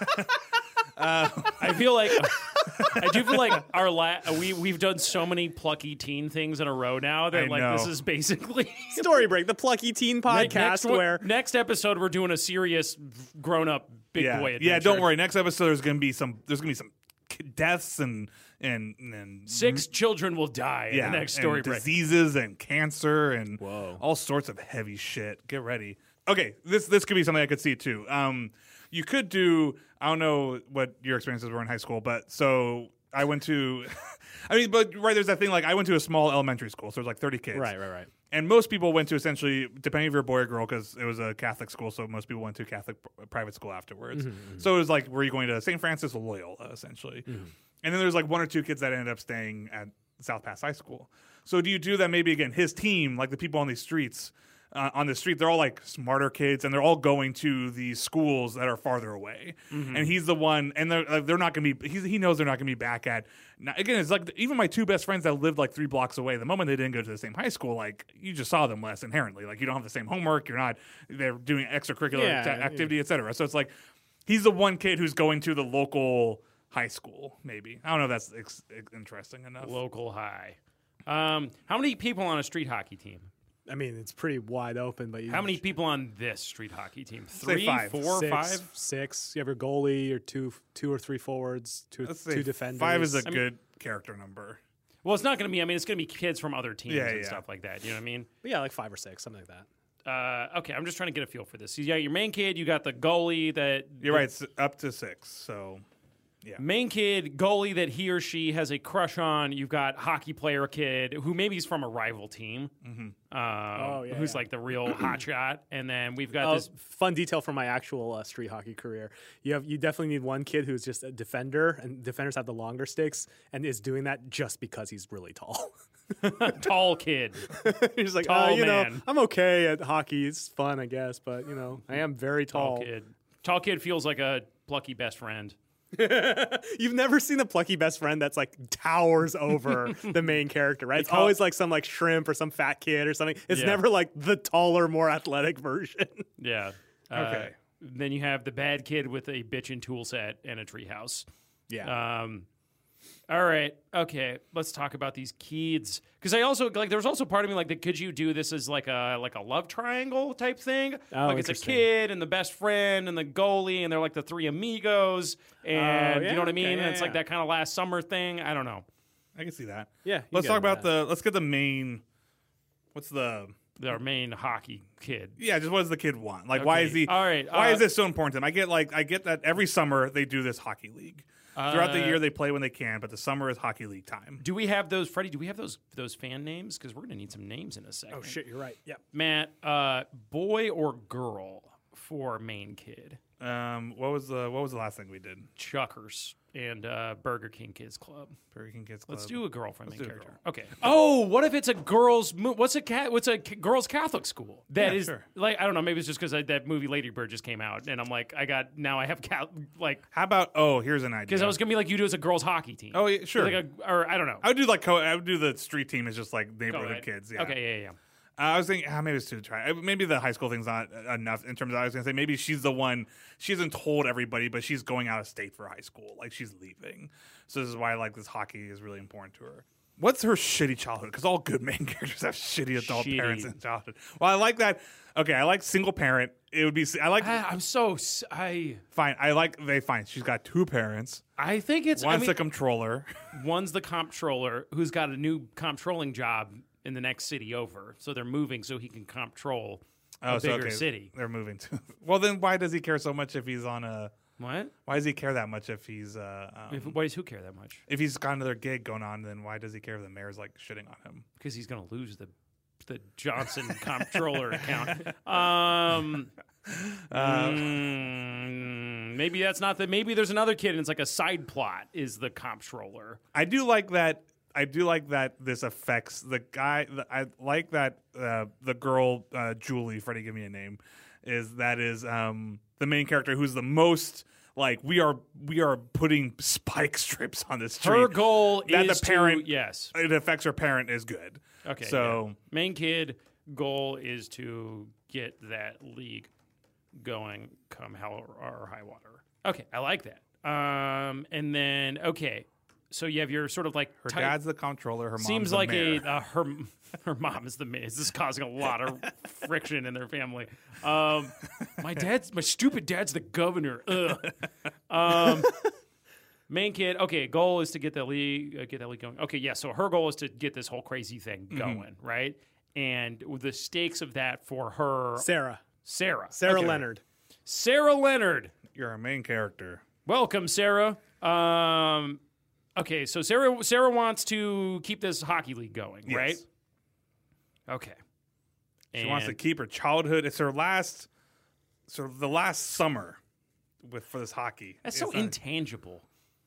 I feel like I do feel like our la- we we've done so many plucky teen things in a row now that I like know. this is basically Story Break, the Plucky Teen Like, podcast, next, one- where next episode we're doing a serious grown up big yeah, boy adventure. yeah. Don't worry. Next episode, there's gonna be some. There's gonna be some k- deaths and and and Six children will die yeah, in the next and story break. diseases and cancer and Whoa. all sorts of heavy shit. Get ready. Okay, this this could be something I could see too. Um, you could do. I don't know what your experiences were in high school, but so I went to. I mean, but right there's that thing like I went to a small elementary school, so there's like thirty kids. right, right, right. And most people went to essentially, depending if you're a boy or girl, because it was a Catholic school, so most people went to Catholic p- private school afterwards. Mm-hmm, So it was like, were you going to Saint Francis or Loyola, essentially? Mm-hmm. And then there's like one or two kids that ended up staying at South Pass High School. So do you do that maybe again? His team, like the people on these streets, uh, on the street, they're all like smarter kids, and they're all going to these schools that are farther away. Mm-hmm. And he's the one, and they're uh, they're not going to be. He's, he knows they're not going to be back at. Now, again, it's like even my two best friends that lived like three blocks away. The moment they didn't go to the same high school, like you just saw them less inherently. Like you don't have the same homework. You're not. They're doing extracurricular Yeah, ta- yeah. activity, et cetera. So it's like he's the one kid who's going to the local high school. Maybe I don't know if that's ex- ex- interesting enough. Local high. Um, how many people on a street hockey team? I mean, it's pretty wide open, but you How many people on this street hockey team? Three, five. four, six, five? six. You have your goalie, your two, two or three forwards, two, Let's say two defenders. five is a mean- good character number. Well, it's not going to be. I mean, it's going to be kids from other teams Yeah, and yeah. stuff like that. You know what I mean? But yeah, like five or six, something like that. Uh, okay, I'm just trying to get a feel for this. You got your main kid. You got the goalie that You're right. It's up to six. So main kid goalie that he or she has a crush on. You've got hockey player kid who maybe is from a rival team, mm-hmm. uh, Oh, yeah, who's yeah. like the real hotshot. And then we've got Oh, this. fun detail from my actual uh, street hockey career. You have you definitely need one kid who's just a defender, and defenders have the longer sticks, and is doing that just because he's really tall. Tall kid. He's like, Tall uh, you know, man. I'm okay at hockey. It's fun, I guess, but you know, I am very Tall tall. kid. Tall kid feels like a plucky best friend. You've never seen a plucky best friend that's like towers over the main character, right? It's call- always like some like shrimp or some fat kid or something. It's Yeah. never like the taller, more athletic version. Yeah. Uh, Okay. Then you have the bad kid with a bitchin' tool set and a treehouse. Yeah. Um, all right. Okay. Let's talk about these kids. Because I also like. There was also part of me like, that could you do this as like a like a love triangle type thing? Oh, like it's a interesting. kid and the best friend and the goalie and they're like the three amigos and Oh, yeah, you know what I okay, mean? yeah, and it's like yeah. that kind of last summer thing. I don't know. I can see that. Yeah, you Let's get talk into about that. the. Let's get the main. What's the? Their main hockey kid. Yeah, just what does the kid want? Like, why Okay, is he? all right, Why uh, is this so important to him? I get like I get that every summer they do this hockey league. Throughout the Uh, year they play when they can, but the summer is hockey league time. Do we have those, Freddie? Do we have those those fan names? Because we're gonna need some names in a second. Oh shit, you're right. Yep. Matt, uh, boy or girl for main kid? Um, what was the what was the last thing we did? Chuckers and uh, Burger King Kids Club. Burger King Kids Club. Let's do a girl for main do a character. girl. Okay. Oh, what if it's a girls? Mo- what's a cat? What's a ca- girls Catholic school? That Yeah, is sure. like I don't know. Maybe it's just because that movie Lady Bird just came out, and I'm like, I got now I have cat like How about? Oh, here's an idea. because I was gonna be like you do as a girls hockey team. Oh yeah, sure. Like a, or I don't know. I would do like co- I would do the street team as just like Go neighborhood ahead. kids. Yeah. Okay. Yeah. Yeah. Uh, I was thinking, ah, maybe it's too try. Maybe the high school thing's not enough in terms of. I was gonna say maybe she's the one. She hasn't told everybody, but she's going out of state for high school. Like she's leaving. So this is why like this hockey is really important to her. What's her shitty childhood? Because all good main characters have shitty adult Shitty. parents in childhood. Well, I like that. Okay, I like single parent. It would be. I like. I, I'm so s- I. Fine. I like. They fine. She's got two parents. I think it's I One's mean, the controller. one's the comptroller who's got a new comptrolling job in the next city over. So they're moving so he can comptrol a Oh, so, bigger okay, city. They're moving to. Well, then why does he care so much if he's on a? What? Why does he care that much if he's? Uh, um, If, why does who care that much? if he's got another gig going on, then why does he care if the mayor's like shitting on him? Because he's going to lose the the Johnson comptroller account. Um, mm, maybe that's not the. Maybe there's another kid and it's like a side plot. Is the comptroller? I do like that. I do like that this affects the guy. The, I like that uh, the girl uh, Julie. Freddie, give me a name. Is that is um, the main character who's the most like we are we are putting spike strips on the street. Her goal that is the parent. to yes. It affects her parent is good. Okay. So yeah. Main kid goal is to get that league going come hell or high water. Okay, I like that. Um, and then okay, so you have your sort of like her type- dad's the comptroller. Her mom's seems the like mayor. a uh, her her mom is the mayor. This is causing a lot of friction in their family. Um, my dad's my stupid dad's the governor. Ugh. Um, main kid. Okay, goal is to get the league uh, get that league going. Okay, yeah. So her goal is to get this whole crazy thing going, Mm-hmm. right? And the stakes of that for her, Sarah. Sarah, Sarah Okay. Leonard. Sarah Leonard. You're a main character. Welcome, Sarah. Um, okay, so Sarah Sarah wants to keep this hockey league going, Yes. right? Okay. She wants to keep her childhood. It's her last, sort of the last summer with for this hockey. That's It's so not- intangible.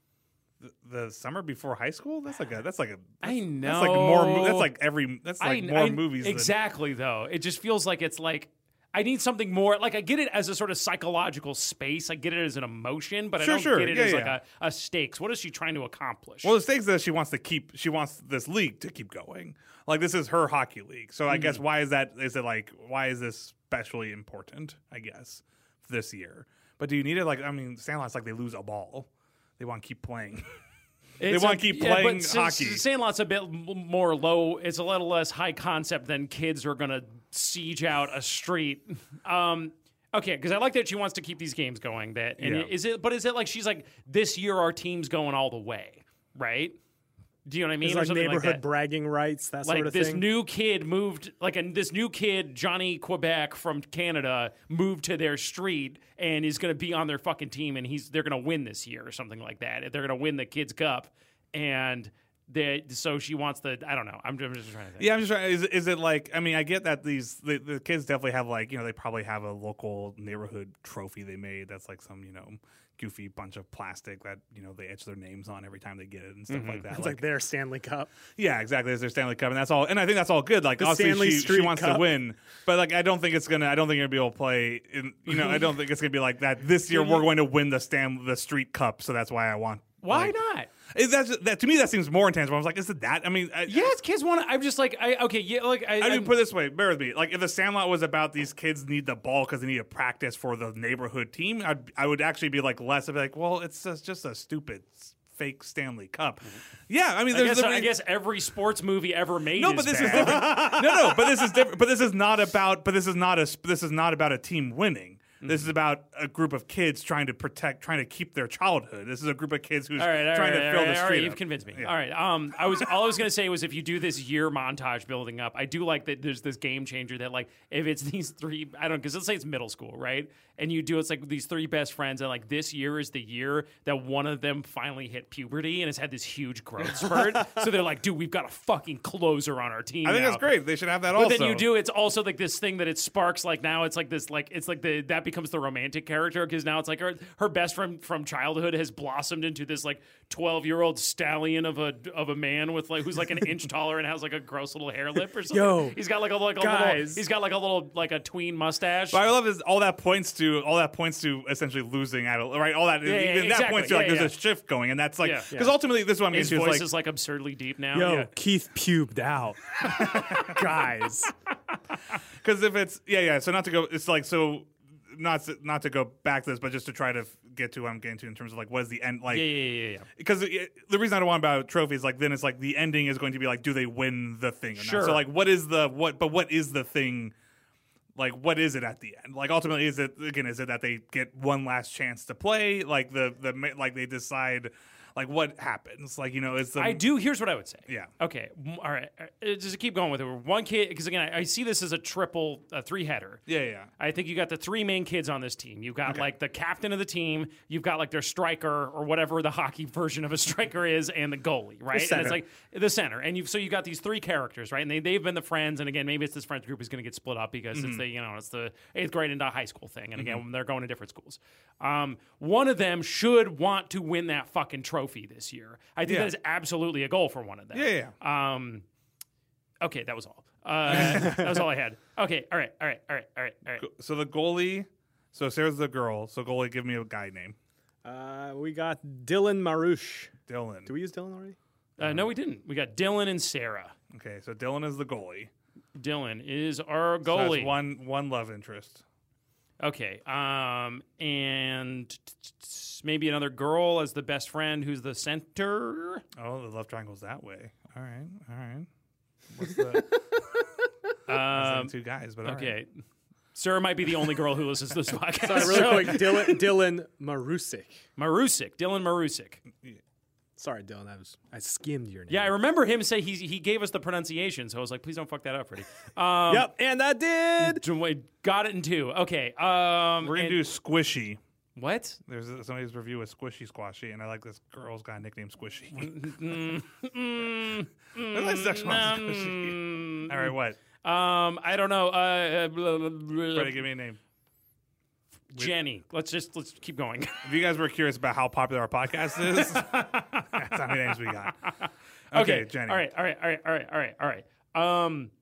the, the summer before high school. That's like a. That's like a. That's, I know. That's like more. mo- That's like every. That's like I, more I- movies. than- Exactly, though. It just feels like it's like I need something more. Like I get it as a sort of psychological space. I get it as an emotion, but Sure, I don't sure. get it Yeah, as yeah. like a, a stakes. What is she trying to accomplish? Well, the stakes that she wants to keep. She wants this league to keep going. Like this is her hockey league. So I guess Mm-hmm. why is that? Is it like why is this especially important? I guess this year. But do you need it? Like I mean, Sandlot's like they lose a ball. They want to keep playing. It's wanna a- keep yeah, playing but S- hockey. S- Sandlot's a bit m- more low. It's a little less high concept than kids are going to siege out a street. Um, okay, because I like that she wants to keep these games going. That and Yeah. is it? But is it like she's like this year our team's going all the way, right? Do you know what I mean? It's Or like something neighborhood that. bragging rights, that Like sort of this thing. new kid moved, like a, this new kid, Johnny Quebec from Canada, moved to their street and is going to be on their fucking team, and he's they're going to win this year or something like that. They're going to win the Kids Cup, and they so she wants the. I don't know. I'm, I'm just trying to think. Yeah, I'm just trying. Is, is it like? I mean, I get that these the, the kids definitely have like you know they probably have a local neighborhood trophy they made that's like some you know goofy bunch of plastic that you know they etch their names on every time they get it and stuff like that. It's like their Stanley Cup. yeah, exactly. It's their Stanley Cup, and that's all. And I think that's all good. Like The obviously Stanley she, she Street wants to Cup. win, but like I don't think it's gonna. I don't think you're gonna be able to play. In, you know, I don't think it's gonna be like that. This year we're going to win the Stan the Street Cup, so that's why I want. Why like, not? It, that's that to me. That seems more intangible. I was like, is it that? I mean, I, Yes, kids want. to I'm just like, I okay, yeah, like I. I mean, I'm- put it this way, bear with me. Like, if the Sandlot was about these kids need the ball because they need to practice for the neighborhood team, I'd, I would actually be like less of like, well, it's just, just a stupid s- fake Stanley Cup. Yeah, I mean, I there's guess, the- I guess every sports movie ever made. no, is but this is bad. different. no, no, but this is different. But this is not about. But this is not a. This is not about a team winning. This is about a group of kids trying to protect, trying to keep their childhood. This is a group of kids who's All right, all trying right, to all fill right, the all street. right, you've up. convinced me. Yeah. All right. Um, I was all I was gonna say was if you do this year montage building up, I do like that. There's this game changer that like if it's these three, I don't because let's say it's middle school, right? And you do it's like these three best friends, and like this year is the year that one of them finally hit puberty and has had this huge growth spurt. So they're like, dude, we've got a fucking closer on our team. I think now. that's great. They should have that But also. then you do. It's also like this thing that it sparks. Like now, it's like this. Like it's like the that becomes the romantic character because now it's like her her best friend from childhood has blossomed into this like twelve year old stallion of a of a man with like who's like an inch taller and has like a gross little hair lip or something. Yo, he's got like a like a little. guys. He's got like a little like a tween mustache. But I love is all that points to all that points to essentially losing at right. All that yeah, even that exactly. points to like Yeah, there's yeah. a shift going, and that's like Yeah. because ultimately this is what I'm His getting to. voice Is like, is like absurdly deep now. Yo, Yeah. Keith pubed out. Guys. Because if it's yeah yeah, so not to go, it's like so not to, not to go back to this, but just to try to f- get to what I'm getting to in terms of like what is the end like. Yeah, yeah, yeah, yeah. Because the reason I don't want about trophies, like then it's like the ending is going to be like, do they win the thing? Or Sure. not? So like, what is the what? But what is the thing? Like, what is it at the end? Like, ultimately, is it again? Is it that they get one last chance to play? Like the the like they decide. Like what happens? Like you know, is the I do. Here's what I would say. Yeah. Okay. m- All right. uh, Just keep going with it. One kid, because again, I, I see this as a triple, a three header. yeah yeah. I think you got the three main kids on this team. You've got like the captain of the team. You've got like their striker or whatever the hockey version of a striker is, and the goalie, right? And center. it's like the center. And you so you got these three characters, right? And they they've been the friends. And again, maybe it's this friends group is going to get split up because it's the you know it's the eighth grade into high school thing. And again, they're going to different schools. Um, one of them should want to win that fucking trophy this year. I think Yeah. that is absolutely a goal for one of them. Yeah, yeah. Um, okay, that was all. Uh, that was all I had. Okay, all right, all right, all right, all right, all right. So the goalie. So Sarah's the girl. So goalie, give me a guy name. Uh, we got Dylan Marouche. Dylan. Do we use Dylan already? Uh, no, we didn't. We got Dylan and Sarah. Okay, so Dylan is the goalie. Dylan is our So goalie. that's one one love interest. Okay, um, and t- t- t- maybe another girl as the best friend who's the center. Oh, the love triangle's that way. All right, all right. What's the Um, two guys? But all right. okay, Sarah might be the only girl who listens to this podcast. Sorry, really So- quick. Dylan, Dylan Marousic. Marusik, Dylan Marusik. Sorry, Dylan. I was I skimmed your name. Yeah, I remember him say he he gave us the pronunciation, so I was like, please don't fuck that up, Freddie. Um, Yep, and that did. d- Got it in two. Okay. Um, We're gonna and- do Squishy. what? There's a, somebody's review of Squishy Squashy, and I like this girl's got a nickname Squishy. Mm, mm, I like sexual Squishy. mm, All right, what? Um, I don't know. Uh, uh, blah, blah, blah, Freddie, give me a name. Jenny. Let's just let's keep going. If you guys were curious about how popular our podcast is, that's how many names we got. Okay, Jenny. All right. All right. All right. All right. All right. All right. Um.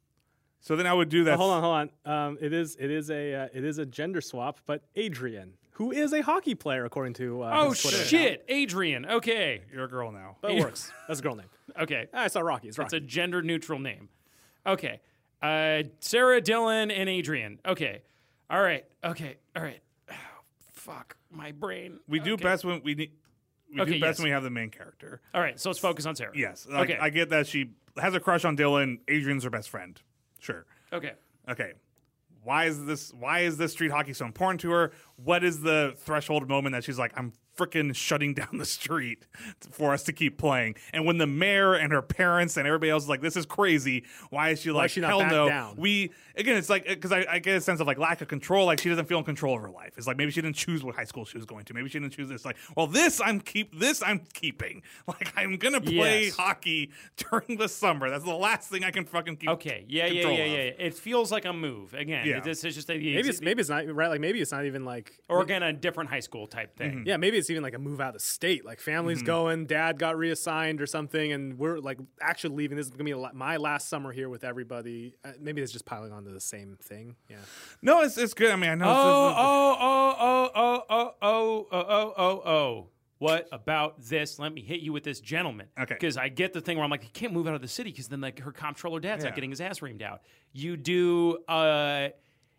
So then I would do that. Oh, hold on, hold on. Um, it is it is a uh, it is a gender swap, but Adrian, who is a hockey player according to uh, Oh his Twitter account. shit, Adrian. Okay. You're a girl now. But it works. That's a girl name. Okay. Ah, it's not Rocky. It's It's Rocky. a gender neutral name. Okay. Uh, Sarah, Dylan, and Adrian. Okay. All right. Okay. All right. Oh, fuck my brain. We do Okay. best when we need. We Okay, do best yes. when we have the main character. All right. So let's focus on Sarah. Yes. Like, Okay. I get that she has a crush on Dylan. Adrian's her best friend. Sure. Okay. Okay. Why is this? Why is this street hockey so important to her? What is the threshold moment that she's like, I'm freaking shutting down the street for us to keep playing? And when the mayor and her parents and everybody else is like, this is crazy. Why is she like, is she not hell back no? down? We again, it's like because I, I get a sense of like lack of control. Like she doesn't feel in control of her life. It's like maybe she didn't choose what high school she was going to. Maybe she didn't choose this. Like, well, this I'm keep this I'm keeping. Like I'm gonna play Yes. hockey during the summer. That's the last thing I can fucking keep. Okay. Yeah. Yeah. control Yeah. of. Yeah. yeah. It feels like a move again. Yeah. It- This is just a, maybe it's maybe it's not right. Like maybe it's not even like or again a different high school type thing. yeah, maybe it's even like a move out of state. Like family's going, dad got reassigned or something, and we're like actually leaving. This is gonna be la- my last summer here with everybody. Uh, maybe it's just piling onto the same thing. Yeah. No, it's it's good. I mean, I know. Oh, it's, it's, oh, oh, oh, oh, oh, oh, oh, oh, oh, oh. What about this? Let me hit you with this, gentleman. Okay. Because I get the thing where I'm like, you can't move out of the city because then like her comptroller dad's Yeah. not getting his ass reamed out. You do. Uh,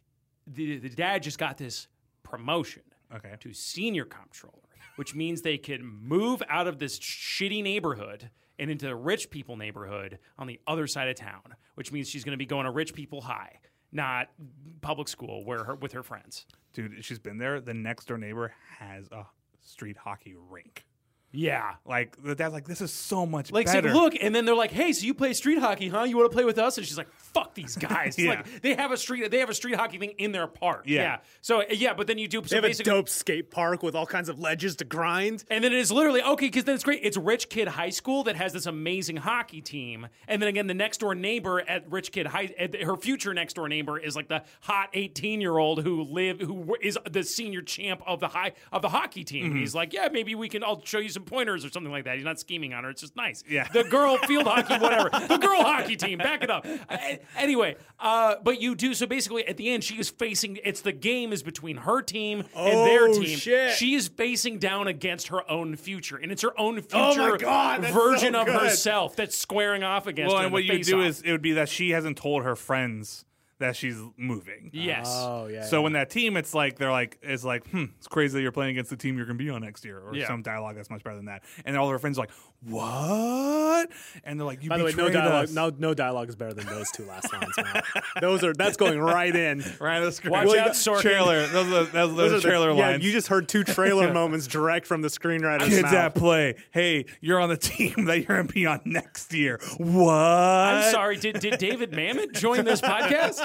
the the dad just got this promotion Okay. to senior comptroller, which means they can move out of this shitty neighborhood and into the rich people neighborhood on the other side of town, which means she's going to be going to rich people high, not public school where her with her friends. Dude, she's been there. The next door neighbor has a street hockey rink. Yeah. Like the dad's like, this is so much Like, better. say, look, and then they're like, "Hey, so you play street hockey, huh? You want to play with us?" And she's like, "Fuck these guys!" It's Yeah. like they have a street, they have a street hockey thing in their park. Yeah. So yeah, but then you do They so have a basically, dope skate park with all kinds of ledges to grind. and then it is literally okay because then it's great. It's Rich Kid High School that has this amazing hockey team, and then again, the next door neighbor at Rich Kid High, at her future next door neighbor is like the hot eighteen year old who live who is the senior champ of the high of the hockey team. Mm-hmm. And he's like, yeah, maybe we can. I'll show you some pointers or something like that. He's not scheming on her. It's just nice. Yeah. The girl field hockey, whatever. The girl hockey team. Back it up. Uh, anyway, uh, but you do so basically at the end, she is facing. It's the game is between her team and their Oh, team. shit. She is facing down against her own future, and it's her own future Oh my God, that's version so of good. herself that's squaring off against well, her. and in what the you do face-off. is it would be that she hasn't told her friends that she's moving. Yes. Oh yeah. So yeah. when that team, it's like they're like, it's like, hmm, it's crazy that you're playing against the team you're gonna be on next year, or Yeah. some dialogue that's much better than that. And all of her friends are like, what? And they're like, you By the way, no betrayed dialogue. us. No, no dialogue is better than those two last lines. Man. Those are that's going right in. Right, that's great. Watch Well, out, you got- Sorkin. Trailer. Those are the, those are Those the are the- trailer yeah, lines. you just heard two trailer moments direct from the screenwriter's Kids mouth. at play. Hey, you're on the team that you're gonna be on next year. What? I'm sorry. Did did David Mamet join this podcast?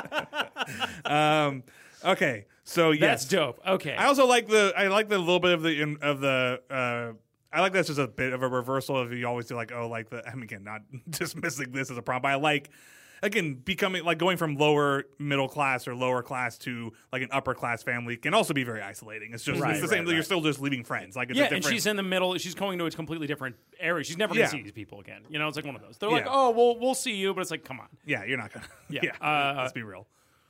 Um. Okay. So yes, That's dope. Okay. I also like the I like the little bit of the in, of the uh I like that's just a bit of a reversal of you always do like oh like the I mean again not dismissing this as a problem, but I like again becoming like going from lower middle class or lower class to like an upper class family can also be very isolating. It's just Right, it's the right, same right. you're still just leaving friends. Like it's yeah, a and different she's in the middle. She's going to a completely different area. She's never going Yeah. to see these people again. You know, it's like one of those. They're like, Yeah. oh, we'll we'll see you, but it's like, come on. Yeah, you're not gonna Yeah. Yeah, Uh, let's be real.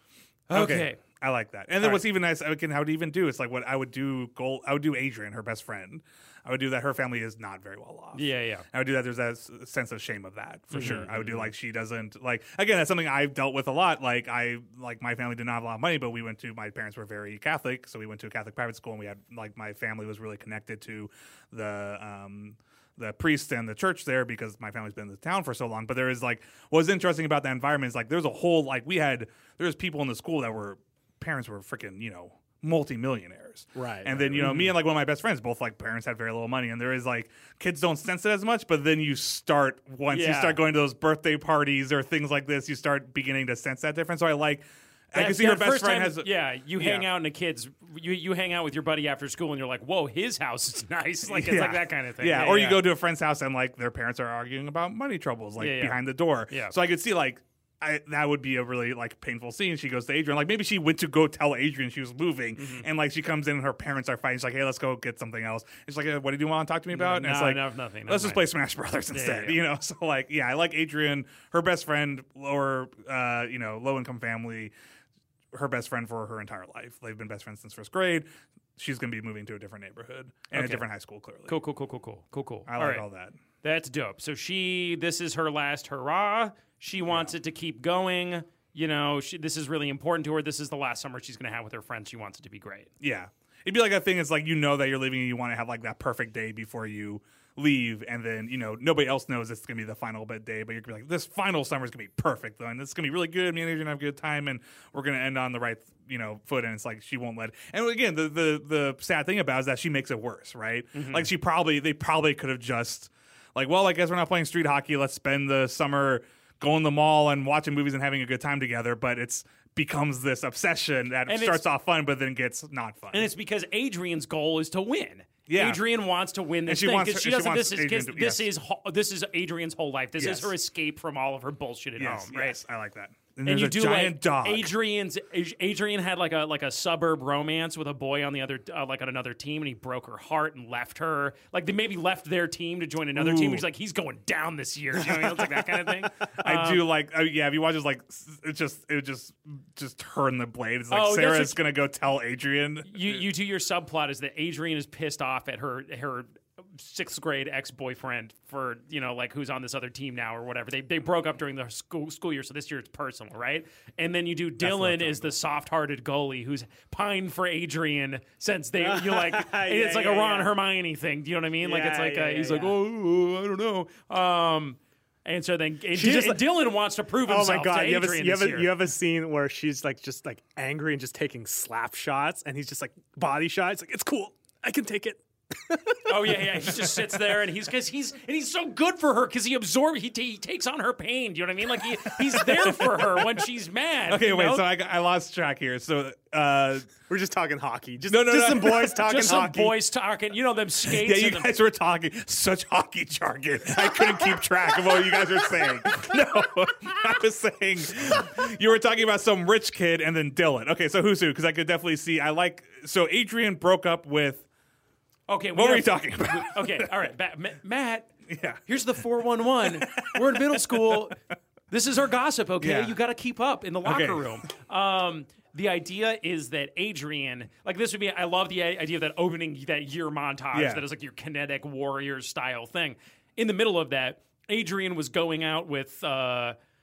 Okay. I like that. And then All what's right. even nice, again, how to even do it's like what I would do. Goal, I would do Adrian, her best friend. I would do that. Her family is not very well off. Yeah, yeah. I would do that. There's that s- sense of shame of that for Mm-hmm, sure. I would do like she doesn't like. Again, that's something I've dealt with a lot. Like I like my family did not have a lot of money, but we went to my parents were very Catholic, so we went to a Catholic private school, and we had like my family was really connected to the. Um, the priest and the church there because my family's been in the town for so long. But there is like what was interesting about that environment is like there's a whole like we had there's people in the school that were parents were freaking you know multimillionaires, Right, And right. then you know me and like one of my best friends both like parents had very little money, and there is like kids don't sense it as much, but then you start once you Yeah. start going to those birthday parties or things like this, you start beginning to sense that difference. So I like. I That- can see that her best first friend time- has. a- yeah, you hang Yeah. out in a kid's, you you hang out with your buddy after school, and you're like, whoa, his house is nice. Like it's Yeah. like that kind of thing. Yeah, or you go to a friend's house and like their parents are arguing about money troubles, like Yeah, yeah. behind the door. Yeah. So I could see like I, that would be a really like painful scene. She goes to Adrian, like maybe she went to go tell Adrian she was moving, Mm-hmm. and like she comes in and her parents are fighting. She's like, "Hey, let's go get something else." It's like, "What do you want to talk to me about?" And it's No, like, no, nothing, Let's never just play mind. Smash Brothers instead, yeah. you know. So like, yeah, I like Adrian, her best friend, lower, uh, you know, low income family. Her best friend for her entire life. They've been best friends since first grade. She's going to be moving to a different neighborhood and a Okay. different high school. Clearly, Cool, cool, cool, cool, cool, cool, cool. I All like right. all that. That's dope. So she, this is her last hurrah. She wants it to keep going. You know, she, this is really important to her. This is the last summer she's going to have with her friends. She wants it to be great. Yeah. It'd be like a thing. It's like you know that you're leaving and you want to have like that perfect day before you leave. And then, you know, nobody else knows it's going to be the final bit day, but you're going to be like, this final summer is going to be perfect, though. And this is going to be really good. Me and Adrian have a good time and we're going to end on the right, you know, foot. And it's like she won't let it. And again, the, the, the sad thing about it is that she makes it worse, right? Like she probably, they probably could have just like, well, I guess we're not playing street hockey. Let's spend the summer going to the mall and watching movies and having a good time together. But it's becomes this obsession that And starts it's- off fun, but then gets not fun. And it's because Adrian's goal is to win. Yeah. Adrian wants to win this she thing wants because her- she and she doesn't. This wants is Adrian 'cause to- this yes. is ho- this is Adrian's whole life. This Yes. is her escape from all of her bullshit at yes, home, right? yes, I like that. And, And there's you a do giant like dog. Adrian's. Adrian had like a like a suburb romance with a boy on the other uh, like on another team, and he broke her heart and left her. Like they maybe left their team to join another team. Ooh. And she's like, he's going down this year. You know what I mean? It's like that kind of thing. I Um, do like, uh, yeah. If you watch, this, like, s- it's just, it would just, just turn the blade. It's like Oh, that's Sarah's what- gonna go tell Adrian. You you do your subplot is that Adrian is pissed off at her her sixth grade ex boyfriend for you know like who's on this other team now or whatever. They they broke up during the school school year, so this year it's personal, right? And then you do Dylan is the soft hearted goalie who's pined for Adrian since they you like and it's Yeah, like yeah, a Ron yeah. Hermione thing. Do you know what I mean? Like it's Yeah, like yeah, uh, he's yeah, like yeah. oh I don't know. Um, and so then and, She Dy- just, and Dylan wants to prove Oh himself my god! to You have, a, Adrian you, have this a, year. you have a scene where she's like just like angry and just taking slap shots, and he's just like body shots. Like it's cool. I can take it. Oh yeah, yeah. He just sits there and he's because he's and he's so good for her because he absorbs he, t- he takes on her pain. Do you know what I mean? Like he, he's there for her when she's mad. Okay, you wait. know? So I, got- I lost track here. So, uh, We're just talking hockey. Just, No, no, just no. some boys talking just some hockey. boys talking. You know them skates. yeah, you and them- guys were talking such hockey jargon. I couldn't keep track of what you guys were saying. No, I was saying you were talking about some rich kid and then Dylan. Okay, so who's who? Because I could definitely see. I like. So Adrian broke up with. Okay, we What were have- you talking about? Okay, all right, Ba- Ma- Matt. Yeah. Here's the four one one. We're in middle school. This is our gossip. Okay, Yeah. you got to keep up in the locker Okay. room. Um, the idea is that Adrian, like this would be, I love the idea of that opening that year montage Yeah. that is like your kinetic warriors style thing. In the middle of that, Adrian was going out with uh,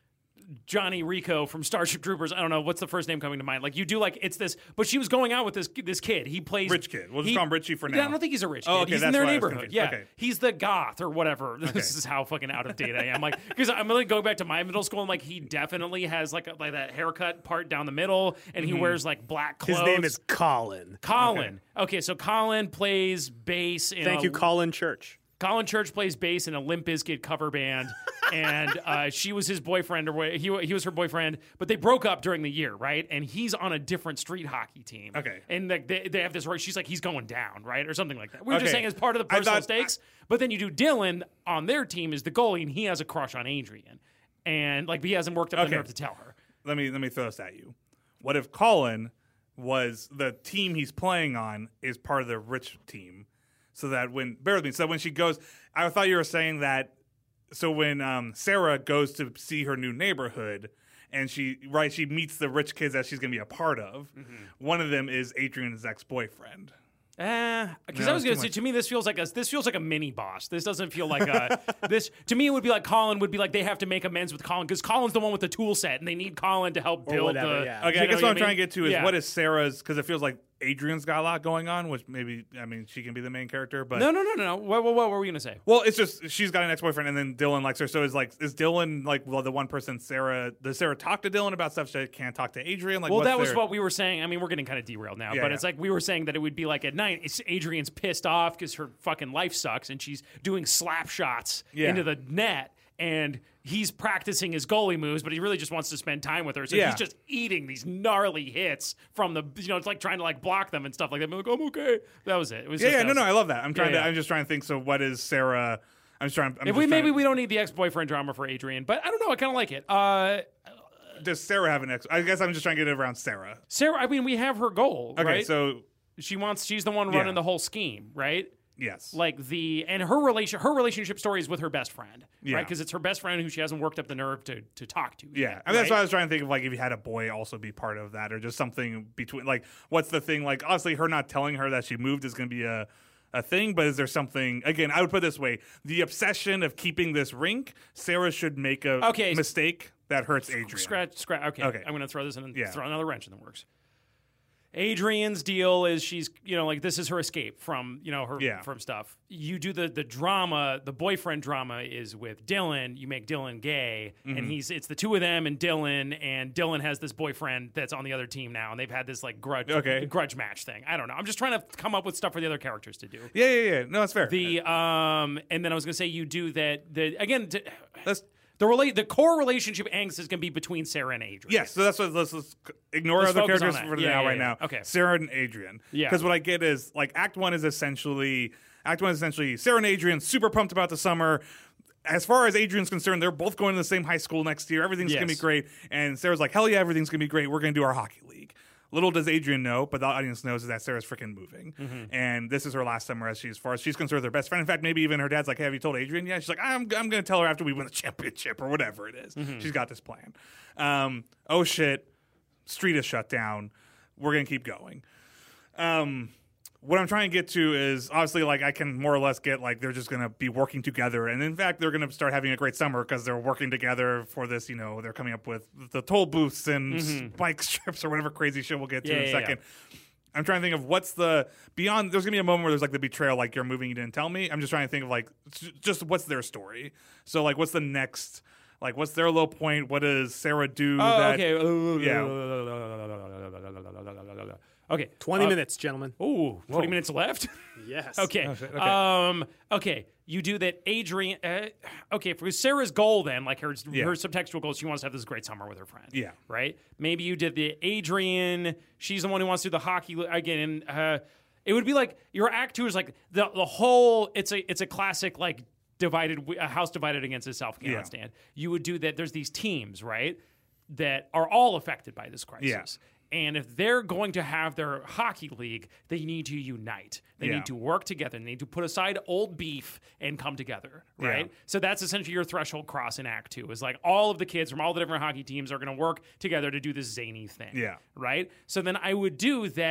Johnny Rico from Starship Troopers. I don't know what's the first name coming to mind. Like you do like it's this, but she was going out with this this kid. He plays Rich kid. We'll just he, call him Richie for now. Yeah, I don't think he's a rich kid. Oh, okay, he's in that's their why I was neighborhood. confused. Yeah, Okay. he's the goth or whatever. This is how fucking out of date I am. Like because I'm really going back to my middle school and like he definitely has like a, like that haircut part down the middle and he wears like black clothes. His name is Colin. Colin. Okay, so Colin plays bass. In Thank a, you, Colin Church. Colin Church plays bass in a Limp Bizkit cover band, and uh, she was his boyfriend, or he he was her boyfriend. But they broke up during the year, right? And he's on a different street hockey team. Okay. And like they, they have this. She's like he's going down, right, or something like that. We were just Okay. saying as part of the I personal thought- stakes. But then you do Dylan on their team is the goalie, and he has a crush on Adrian, and like he hasn't worked up Okay. the nerve to tell her. Let me let me throw this at you. What if Colin was the team he's playing on is part of the rich team? So that when bear with me, so when she goes, I thought you were saying that. So when um, Sarah goes to see her new neighborhood, and she right she meets the rich kids that she's going to be a part of. Mm-hmm. One of them is Adrian's ex boyfriend. Uh, because No, I was too going to say, much. to me, this feels like a this feels like a mini boss. This doesn't feel like a this. To me, it would be like Colin would be like they have to make amends with Colin because Colin's the one with the tool set, and they need Colin to help build whatever, the. yeah. Okay, you I know guess what I'm I trying mean? to get to is Yeah. what is Sarah's, because it feels like Adrian's got a lot going on, which maybe I mean she can be the main character, but No, no, no, no, no. What, what, what were we going to say? well, it's just she's got an ex-boyfriend, and then Dylan likes her. So is like, is Dylan like, well, the one person Sarah does Sarah talk to Dylan about stuff she can't talk to Adrian? Like, Well, what's that was their- what we were saying. I mean, we're getting kind of derailed now, Yeah, but yeah. it's like we were saying that it would be like at night, it's Adrian's pissed off because her fucking life sucks, and she's doing slap shots Yeah. into the net, and he's practicing his goalie moves, but he really just wants to spend time with her. So Yeah. he's just eating these gnarly hits from the, you know, it's like trying to like block them and stuff like that. I'm like, I'm okay. That was it. It was Yeah, just, yeah, that no, was no, it. I love that. I'm trying Yeah, to. yeah. I'm just trying to think. So, what is Sarah? I'm just trying. I'm If just we maybe trying, we don't need the ex-boyfriend drama for Adrian, but I don't know. I kind of like it. Uh, does Sarah have an ex? I guess I'm just trying to get it around Sarah. Sarah, I mean, we have her goal, Okay, right? so she wants, she's the one Yeah. running the whole scheme, right? yes, Like the and her relation her relationship story is with her best friend, Yeah. right? Because it's her best friend who she hasn't worked up the nerve to to talk to. yeah, yet, and that's right? why I was trying to think of like if you had a boy also be part of that, or just something between. Like, what's the thing? Like, honestly, her not telling her that she moved is going to be a. A thing, but is there something? Again, I would put it this way: the obsession of keeping this rink. Sarah should make a Okay. mistake that hurts Adrian. Scratch, scratch. Okay, Okay. I'm going to throw this in and Yeah. throw another wrench in the works. Adrian's deal is she's, you know, like this is her escape from, you know, her Yeah. from stuff. You do the the drama, the boyfriend drama is with Dylan. You make Dylan gay, Mm-hmm. and he's it's the two of them and Dylan, and Dylan has this boyfriend that's on the other team now, and they've had this like grudge Okay. grudge match thing. I don't know. I'm just trying to come up with stuff for the other characters to do. Yeah, yeah, yeah. No, it's fair. The um, and then I was gonna say you do that. The again, to, Let's- the relate the core relationship angst is gonna be between Sarah and Adrian. Yes, so that's what let's, let's ignore Let's other focus characters on that. for Yeah, now, yeah, right yeah. now. Okay. Sarah and Adrian. Yeah. Because what I get is like Act One is essentially Act One is essentially Sarah and Adrian super pumped about the summer. As far as Adrian's concerned, they're both going to the same high school next year. Everything's gonna be Yes. great. And Sarah's like, hell yeah, everything's gonna be great. We're gonna do our hockey league. Little does Adrian know, but the audience knows is that Sarah's freaking moving. Mm-hmm. And this is her last summer as she's as far as she's concerned with her best friend. In fact, maybe even her dad's like, hey, have you told Adrian yet? She's like, I'm, I'm going to tell her after we win the championship or whatever it is. Mm-hmm. She's got this plan. Um, oh, shit. Street is shut down. We're going to keep going. Um, what I'm trying to get to is obviously like I can more or less get like they're just going to be working together. And in fact, they're going to start having a great summer because they're working together for this. You know, they're coming up with the toll booths and bike strips or whatever crazy shit we'll get to Yeah, in a yeah, yeah. second. I'm trying to think of what's the beyond. There's gonna be a moment where there's like the betrayal, like you're moving, you didn't tell me. I'm just trying to think of like s- just what's their story. So like, what's the next? Like, what's their low point? What does Sarah do? Oh, that, okay. Yeah. Okay. twenty Uh, minutes, gentlemen. Ooh, twenty minutes left. Yes. Okay. okay. Um. Okay. You do that, Adrian. Uh, okay, for Sarah's goal, then, like her Yeah. her subtextual goal, she wants to have this great summer with her friend. Yeah. Right. Maybe you did the Adrian. She's the one who wants to do the hockey li- again. Uh, it would be like your act two is like the the whole. It's a it's a classic like divided a house divided against itself cannot Yeah. stand. You would do that. There's these teams, right, that are all affected by this crisis. Yeah. And if they're going to have their hockey league, they need to unite. They Yeah. need to work together. They need to put aside old beef and come together, right? Yeah. So that's essentially your threshold cross in Act Two. Is like all of the kids from all the different hockey teams are going to work together to do this zany thing, Yeah. right? So then I would do that.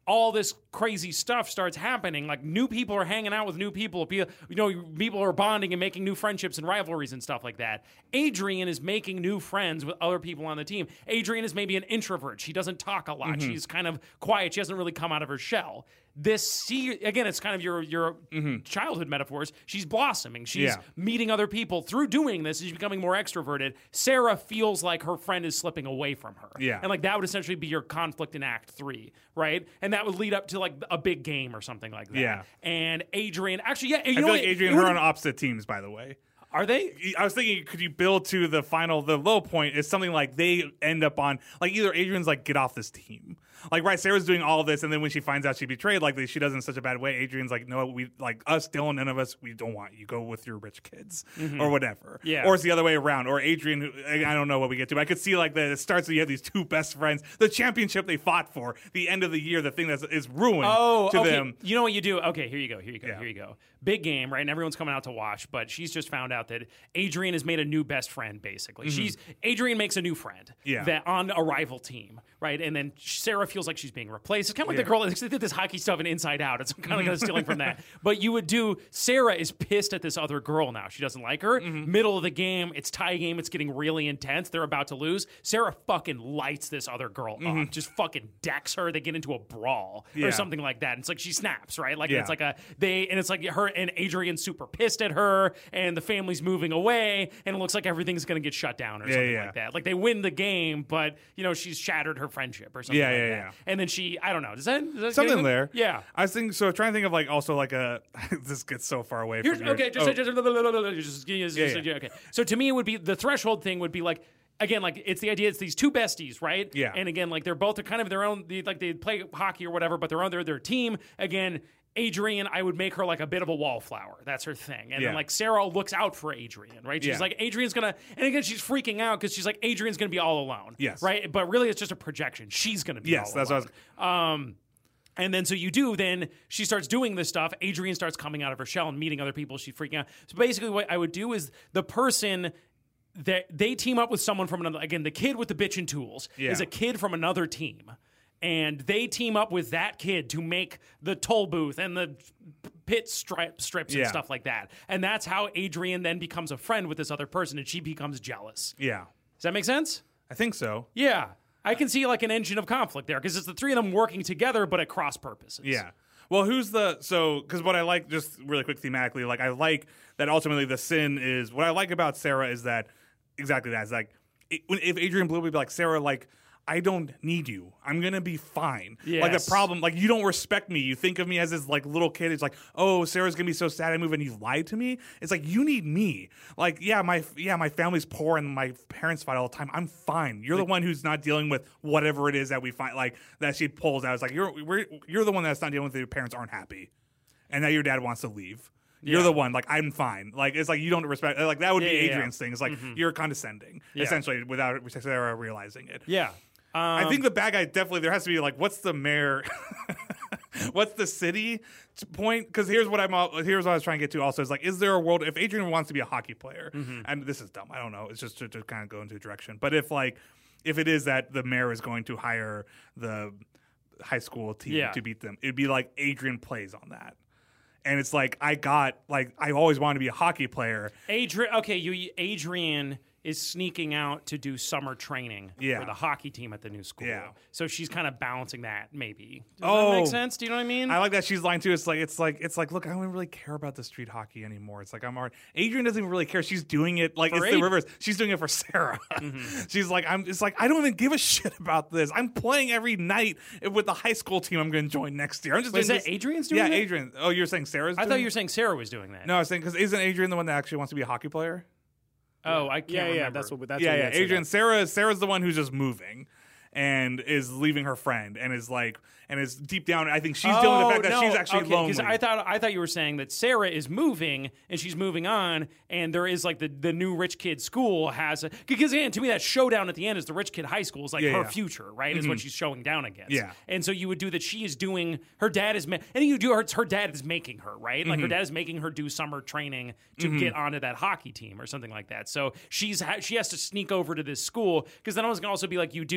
all this crazy stuff starts happening. Like new people are hanging out with new people. Pe- You know, people are bonding and making new friendships and rivalries and stuff like that. Adrian is making new friends with other people on the team. Adrian is maybe an introvert. She doesn't talk a lot. Mm-hmm. She's kind of quiet. She hasn't really come out of her shell. This see again, it's kind of your your Mm-hmm. childhood metaphors. She's blossoming. She's Yeah. meeting other people through doing this. She's becoming more extroverted. Sarah feels like her friend is slipping away from her. Yeah. And like that would essentially be your conflict in Act Three, right? And that would lead up to like a big game or something like that. Yeah. And Adrian, actually, yeah, you I know feel what? like Adrian It and her would- on opposite teams, by the way. Are they? I was thinking, could you build to the final, the low point is something like they end up on, like either Adrian's like, get off this team. Like, right, Sarah's doing all of this, and then when she finds out she betrayed, like she does in such a bad way, Adrian's like, no, we, like us, Dylan, none of us, we don't want you. Go with your rich kids or whatever. Yeah. Or it's the other way around. Or Adrian, who- I don't know what we get to, but I could see like that it starts with you have these two best friends, the championship they fought for, the end of the year, the thing that is ruined Oh, to okay. them. You know what you do? Okay, here you go. Here you go. Yeah. Here you go. Big game, right? And everyone's coming out to watch, but she's just found out that Adrian has made a new best friend. Basically, she's Adrian makes a new friend. Mm-hmm. Yeah. That on a rival team, right? And then Sarah feels like she's being replaced. It's kind of like Yeah. the girl that did this hockey stuff in Inside Out. It's kind of like stealing from that. But you would do. Sarah is pissed at this other girl now. She doesn't like her. Mm-hmm. Middle of the game, it's tie game. It's getting really intense. They're about to lose. Sarah fucking lights this other girl up. Just fucking decks her. They get into a brawl Mm-hmm. Yeah. or something like that. And it's like she snaps, right? Like Yeah. it's like a they and it's like her and Adrian's super pissed at her, and the family's moving away, and it looks like everything's gonna get shut down or Yeah, something yeah. like that. Like they win the game, but you know she's shattered her friendship or something Yeah, like yeah, that. yeah. And then she, I don't know, does that, does that Something get- there. Yeah. I was thinking, so trying to think of like also like a, this gets so far away Here's, from your, okay, just, oh. just, just, just, just, Yeah, just- yeah. okay. So to me, it would be the threshold thing would be like. Again, like it's the idea. It's these two besties, right? Yeah. And again, like they're both are kind of their own. They, like they play hockey or whatever, but they're on their their team. Again, Adrian, I would make her like a bit of a wallflower. That's her thing. And Yeah. then like Sarah looks out for Adrian, right? She's Yeah. like Adrian's gonna. And again, she's freaking out because she's like Adrian's gonna be all alone. Yes. Right. But really, it's just a projection. She's gonna be. Yes, all that's alone. what I was. Um, and then so you do, then she starts doing this stuff. Adrian starts coming out of her shell and meeting other people. She's freaking out. So basically, what I would do is the person that they team up with someone from another. Again, the kid with the bitchin' tools Yeah. is a kid from another team. And they team up with that kid to make the toll booth and the pit strip, strips and Yeah. stuff like that. And that's how Adrian then becomes a friend with this other person, and she becomes jealous. Yeah. Does that make sense? I think so. Yeah. I can see like an engine of conflict there because it's the three of them working together, but at cross purposes. Yeah. Well, who's the so? Because what I like, just really quick thematically, like I like that ultimately the sin is what I like about Sarah is that exactly that is like it, when, if Adrian Blue would be like Sarah, like I don't need you, I'm gonna be fine. Like Yes. the problem, like you don't respect me. You think of me as this like little kid. It's like, oh, Sarah's gonna be so sad I move, and you lied to me. It's like you need me. Like yeah, my yeah, my family's poor and my parents fight all the time. I'm fine. You're the one who's not dealing with whatever it is that we find like that she pulls out. It's like you're we're, you're the one that's not dealing with it. Your parents aren't happy, and now your dad wants to leave. You're Yeah. the one. Like I'm fine. Like it's like you don't respect. Like that would Yeah, be yeah, yeah. Adrian's thing. It's like you're condescending Yeah. essentially without Sarah realizing it. Yeah. Um, I think the bad guy definitely there has to be like what's the mayor, what's the city t- point? Because here's what I'm all- here's what I was trying to get to. Also, is like is there a world if Adrian wants to be a hockey player? Mm-hmm. And this is dumb. I don't know. It's just to, to kind of go into a direction. But if like if it is that the mayor is going to hire the high school team Yeah. to beat them, it'd be like Adrian plays on that. And it's like I got like I always wanted to be a hockey player. Adrian. Okay, you Adrian is sneaking out to do summer training Yeah. for the hockey team at the new school. Yeah. So she's kind of balancing that, maybe. Does Oh. that make sense? Do you know what I mean? I like that she's lying too. It's like it's like it's like look, I don't really care about the street hockey anymore. It's like I'm already Adrian doesn't even really care. She's doing it like For it's the Ad- reverse. She's doing it for Sarah. She's like I'm. It's like I don't even give a shit about this. I'm playing every night with the high school team I'm going to join next year. I'm just Wait, doing is that this- Adrian's doing Yeah, that? Adrian. Oh, you're saying Sarah's? I doing thought it? you were saying Sarah was doing that. No, I was saying because isn't Adrian the one that actually wants to be a hockey player? Oh, I can't Yeah, yeah, remember. that's what that's yeah, what we yeah. had said Adrian, that. Sarah, Sarah's the one who's just moving and is leaving her friend and is like and is deep down. I think she's dealing with the fact that Oh, no. she's actually okay, lonely. I thought I thought you were saying that Sarah is moving and she's moving on, and there is like the, the new rich kid school has a, because again to me that showdown at the end is the rich kid high school is like Yeah, her yeah. future, right? Is what she's showing down against. Yeah. and so you would do that. She is doing her dad is ma- and you do her her dad is making her right, like her dad is making her do summer training to get onto that hockey team or something like that. So she's ha- she has to sneak over to this school because then I was gonna also be like you do whoever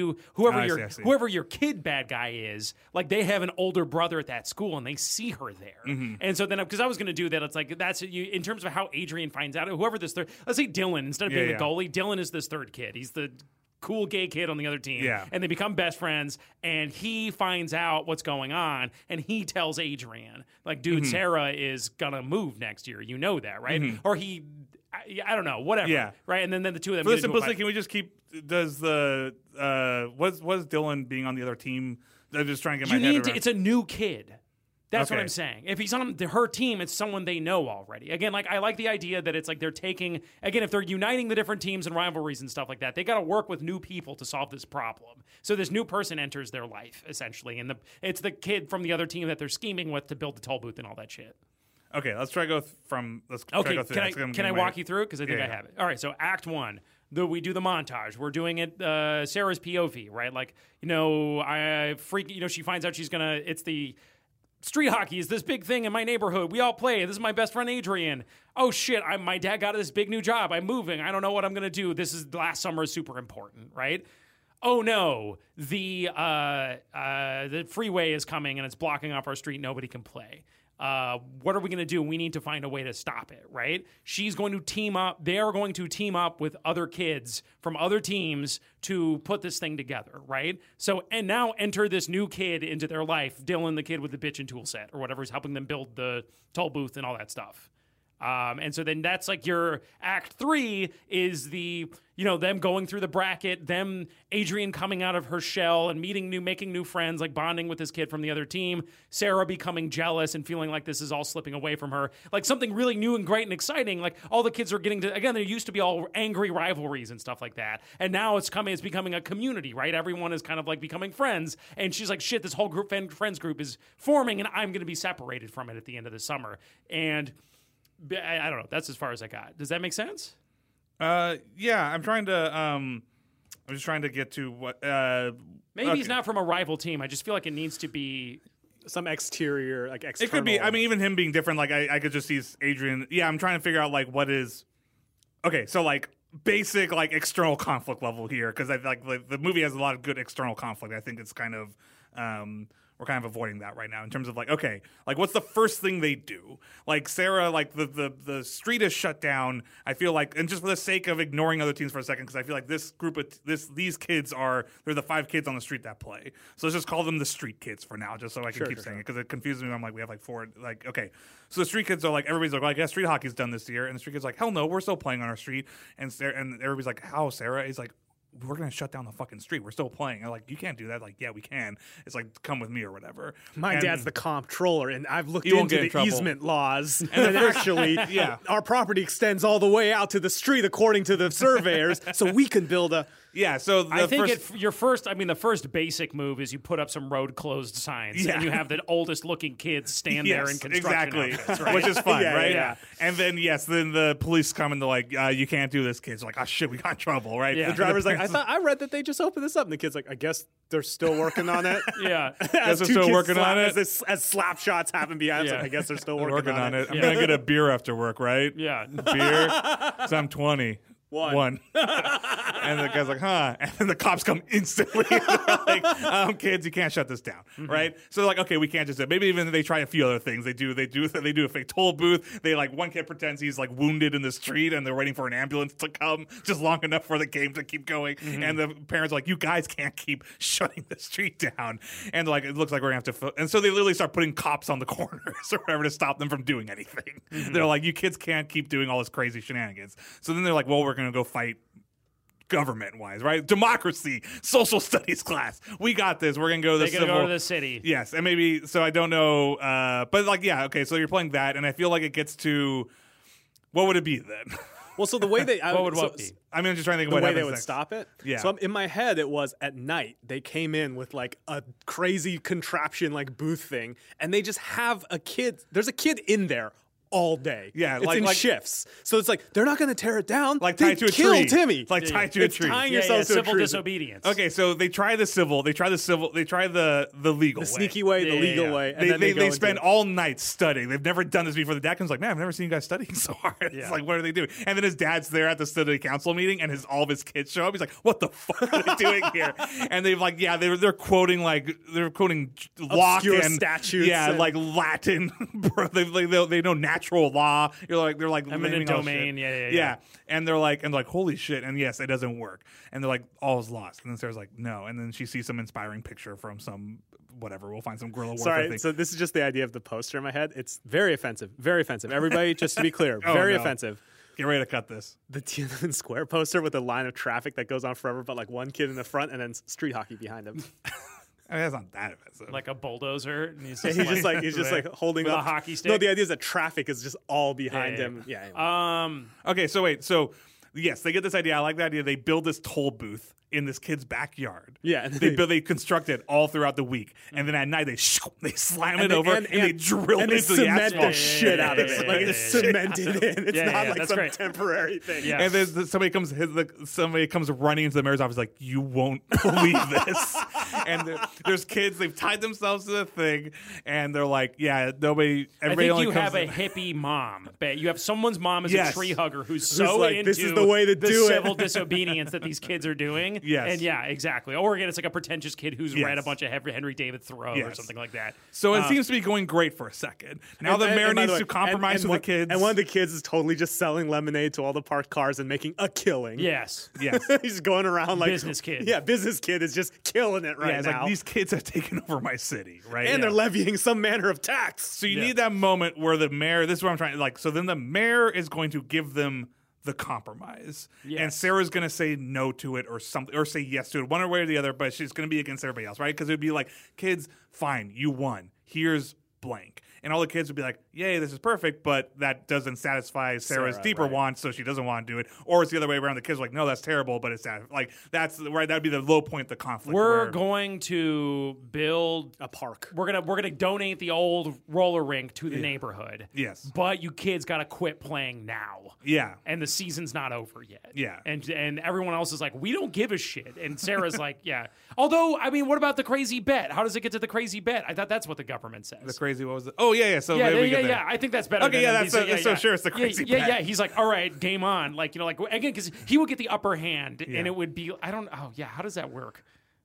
whoever I your see, I see. whoever your kid bad guy is, like they have an older brother at that school and they see her there. Mm-hmm. And so then because I was going to do that, it's like that's you in terms of how Adrian finds out. Whoever this third, let's say Dylan instead of Yeah, being yeah. the goalie, Dylan is this third kid. He's the cool gay kid on the other team. Yeah. And they become best friends, and he finds out what's going on, and he tells Adrian, like, dude, Mm-hmm. Sarah is gonna move next year. You know that, right? Or he, I, I don't know, whatever. Yeah. Right? And then, then the two of them For the get into a simplicity, fight. can we just keep? Does the uh, was was Dylan being on the other team? I'm just trying to get You my head need to, around. it's a new kid. That's what Okay. I'm saying. If he's on the, her team, it's someone they know already. Again, like I like the idea that it's like they're taking again, if they're uniting the different teams and rivalries and stuff like that, they got to work with new people to solve this problem. So this new person enters their life essentially, and the it's the kid from the other team that they're scheming with to build the toll booth and all that shit. Okay, let's try to go th- from. Let's try to Okay, go through can I next. I'm can I getting my- walk you through it because I think Yeah, I yeah. have it. All right, so Act One, the we do the montage. We're doing it uh, Sarah's P O V, right? Like you know, I freak. You know, she finds out she's gonna. It's the street hockey is this big thing in my neighborhood. We all play. This is my best friend Adrian. Oh shit! I, my dad got this big new job. I'm moving. I don't know what I'm gonna do. This is last summer is super important, right? Oh no, the uh, uh, the freeway is coming and it's blocking off our street. Nobody can play. Uh, what are we going to do? We need to find a way to stop it, right? She's going to team up. They're going to team up with other kids from other teams to put this thing together, right? So, and now enter this new kid into their life, Dylan, the kid with the bitchin' tool set or whatever is helping them build the toll booth and all that stuff. Um, and so then that's like your act three is the, you know, them going through the bracket, them, Adrian coming out of her shell and meeting new, making new friends, like bonding with this kid from the other team, Sarah becoming jealous and feeling like this is all slipping away from her, like something really new and great and exciting. Like all the kids are getting to, again, there used to be all angry rivalries and stuff like that. And now it's coming, it's becoming a community, right? Everyone is kind of like becoming friends. And she's like, shit, this whole group, friends group is forming and I'm going to be separated from it at the end of the summer. And I, I don't know. That's as far as I got. Does that make sense? Uh, yeah, I'm trying to. Um, I'm just trying to get to what. Uh, Maybe okay. he's not from a rival team. I just feel like it needs to be. Some exterior, like external. It could be. I mean, even him being different. Like I, I could just see Adrian. Yeah, I'm trying to figure out like what is. Okay, so like basic like external conflict level here because I like, like the movie has a lot of good external conflict. I think it's kind of. Um, We're kind of avoiding that right now in terms of like, okay, like what's the first thing they do? Like Sarah, like the the, the street is shut down. I feel like, and just for the sake of ignoring other teams for a second, because I feel like this group of this these kids are they're the five kids on the street that play. So let's just call them the street kids for now, just so I can Sure, keep sure, saying sure. it because it confuses me. I'm like, we have like four, like okay, so the street kids are like everybody's like, well, I guess street hockey's done this year, and the street kids are like, hell no, we're still playing on our street, and Sarah, and everybody's like, how Sarah? He's like, we're going to shut down the fucking street. We're still playing. I'm like, you can't do that. Like, yeah, we can. It's like, come with me or whatever. My And- dad's the comptroller, and I've looked You won't into get in the trouble. easement laws, and actually, Yeah. our property extends all the way out to the street according to the surveyors, so we can build a. Yeah, so the I think first, it, your first, I mean, the first basic move is you put up some road closed signs Yeah. and you have the oldest looking kids stand there in yes, construction exactly, outfits, right? which is fun, Yeah, right? yeah. And then yes, then the police come and they're like, uh, you can't do this, kids. Like, oh shit, we got in trouble, right? Yeah. The driver's like, I thought I read that they just opened this up, and the kid's like, I guess they're still working on it. Yeah. As they're two still kids working slap, on it? As, this, as slap shots happen behind, us, Yeah. like, I guess they're still We're working, working on it. I'm Yeah. gonna get a beer after work, right? Yeah. Beer. So I'm twenty. One. One. And the guy's like, huh? And then the cops come instantly. Like, um, kids, you can't shut this down, right? So they're like, okay, we can't just do it. Maybe even they try a few other things. They do, they do, they do a fake toll booth. They like one kid pretends he's like wounded in the street, and they're waiting for an ambulance to come just long enough for the game to keep going. And the parents are like, you guys can't keep shutting the street down. And they're like, it looks like we're gonna have to. Fo-. And so they literally start putting cops on the corners or whatever to stop them from doing anything. They're like, you kids can't keep doing all this crazy shenanigans. So then they're like, well, we're gonna go fight government wise, right? Democracy, social studies class. We got this. We're gonna go to the They're going to civil. go to the city. Yes, and maybe so. I don't know, uh, but like, yeah, okay. So you're playing that, and I feel like it gets to what would it be then? Well, so the way they I, What would so, what be? I mean, I'm just trying to think the of what way happens they would next. stop it. Yeah. So I'm, in my head, it was at night. They came in with like a crazy contraption, like booth thing, and they just have a kid. There's a kid in there all day. Yeah, it's like- in like- shifts. So it's like they're not going to tear it down. Like they tied to a kill tree. Timmy. Like Yeah, tied yeah. to It's a tree. tying Yeah, yeah, yourself to a civil tree. disobedience. Okay, so they try the civil, they try the civil, they try the the legal The way. sneaky way, Yeah, the yeah, legal yeah. way, and They then they, they, they, go into spend it. all night studying. They've never done this before. The dad comes like, man, I've never seen you guys studying so hard. It's Yeah. like, what are they doing? And then his dad's there at the study council meeting, and his all of his kids show up. He's like, what the fuck are they doing here? And they've like, yeah, they're they're quoting like they're quoting Locke Obscure and statutes yeah, and- like Latin. Bro, they, they they they know natural law. You're like they're like Eminent naming all domain. shit. Yeah, yeah, yeah. yeah. And they're like, and they're like, holy shit. And yes, it doesn't work. And they're like, all is lost. And then Sarah's like, no. And then she sees some inspiring picture from some whatever. We'll find some guerrilla warfare Sorry, thing. so this is just the idea of the poster in my head. It's very offensive. Very offensive. Everybody, just to be clear, Oh, very no. offensive. Get ready to cut this. The Tiananmen Square poster with a line of traffic that goes on forever, but like one kid in the front and then street hockey behind him. I mean, that's not that offensive. Like a bulldozer. And he's He's just, just like he's just like holding with up a hockey No, stick? the idea is that traffic is just all behind Yeah, yeah, him. Yeah. anyway. Um, okay, so wait, so yes, they get this idea. I like the idea. They build this toll booth in this kid's backyard. Yeah, and they they- build, they construct it all throughout the week, and then at night they they slam And it they- over and- and, they and- drill and it they into the cement asphalt. the Yeah, shit yeah, out of yeah, it. yeah, Like yeah, it's yeah, yeah. cemented in. It's Yeah, not yeah, like that's some great. temporary thing. Yeah. And then somebody comes, his, the, somebody comes running into the mayor's office like, you won't believe this. And there- there's kids, they've tied themselves to the thing, and they're like, yeah, nobody. I Everybody think only you comes have a hippie mom. Bet you have someone's mom as Yes. a tree hugger who's so like, into "This is the way to the do it." civil disobedience that these kids are doing. Yes. And yeah, exactly. Or again, it's like a pretentious kid who's Yes. read a bunch of Henry Henry David Thoreau or Yes. something like that. So it Uh, seems to be going great for a second. Now And- the and- mayor and by needs the to way, compromise and- and with one, the kids. And one of the kids is totally just selling lemonade to all the parked cars and making a killing. Yes. yes. He's going around like Business kid. Yeah, business kid is just killing it right yeah, it's now. like these kids have taken over my city, right? and Yeah. they're levying some manner of tax. So you Yeah. need that moment where the mayor, this is what I'm trying to like, so then the mayor is going to give them the compromise. And Yes. Sarah's going to say no to it or something, or say yes to it, one way or the other, but she's going to be against everybody else, right? Because it would be like, kids, fine, you won. Here's blank. And all the kids would be like, yay, this is perfect, but that doesn't satisfy Sarah's Sarah, deeper right. wants, so she doesn't want to do it. Or it's the other way around. The kids are like, no, that's terrible, but it's sad. Like, that's right. That'd be the low point of the conflict. We're where- going to build A park. We're gonna we're gonna donate the old roller rink to the neighborhood. Yes. But you kids gotta quit playing now. Yeah. And the season's not over yet. Yeah. And and everyone else is like, we don't give a shit. And Sarah's like, yeah. Although, I mean, what about the crazy bet? How does it get to the crazy bet? I thought that's what the government says. The crazy, what was it? Oh, yeah, yeah. So yeah, maybe yeah, we yeah, get there. yeah. I think that's better. Okay, than yeah, them. that's He's so- like, so sure it's the Yeah, crazy Yeah, bet. yeah. He's like, all right, game on. Like, you know, like again, because he would get the upper hand, Yeah. and it would be, I don't. Oh, yeah. How does that work?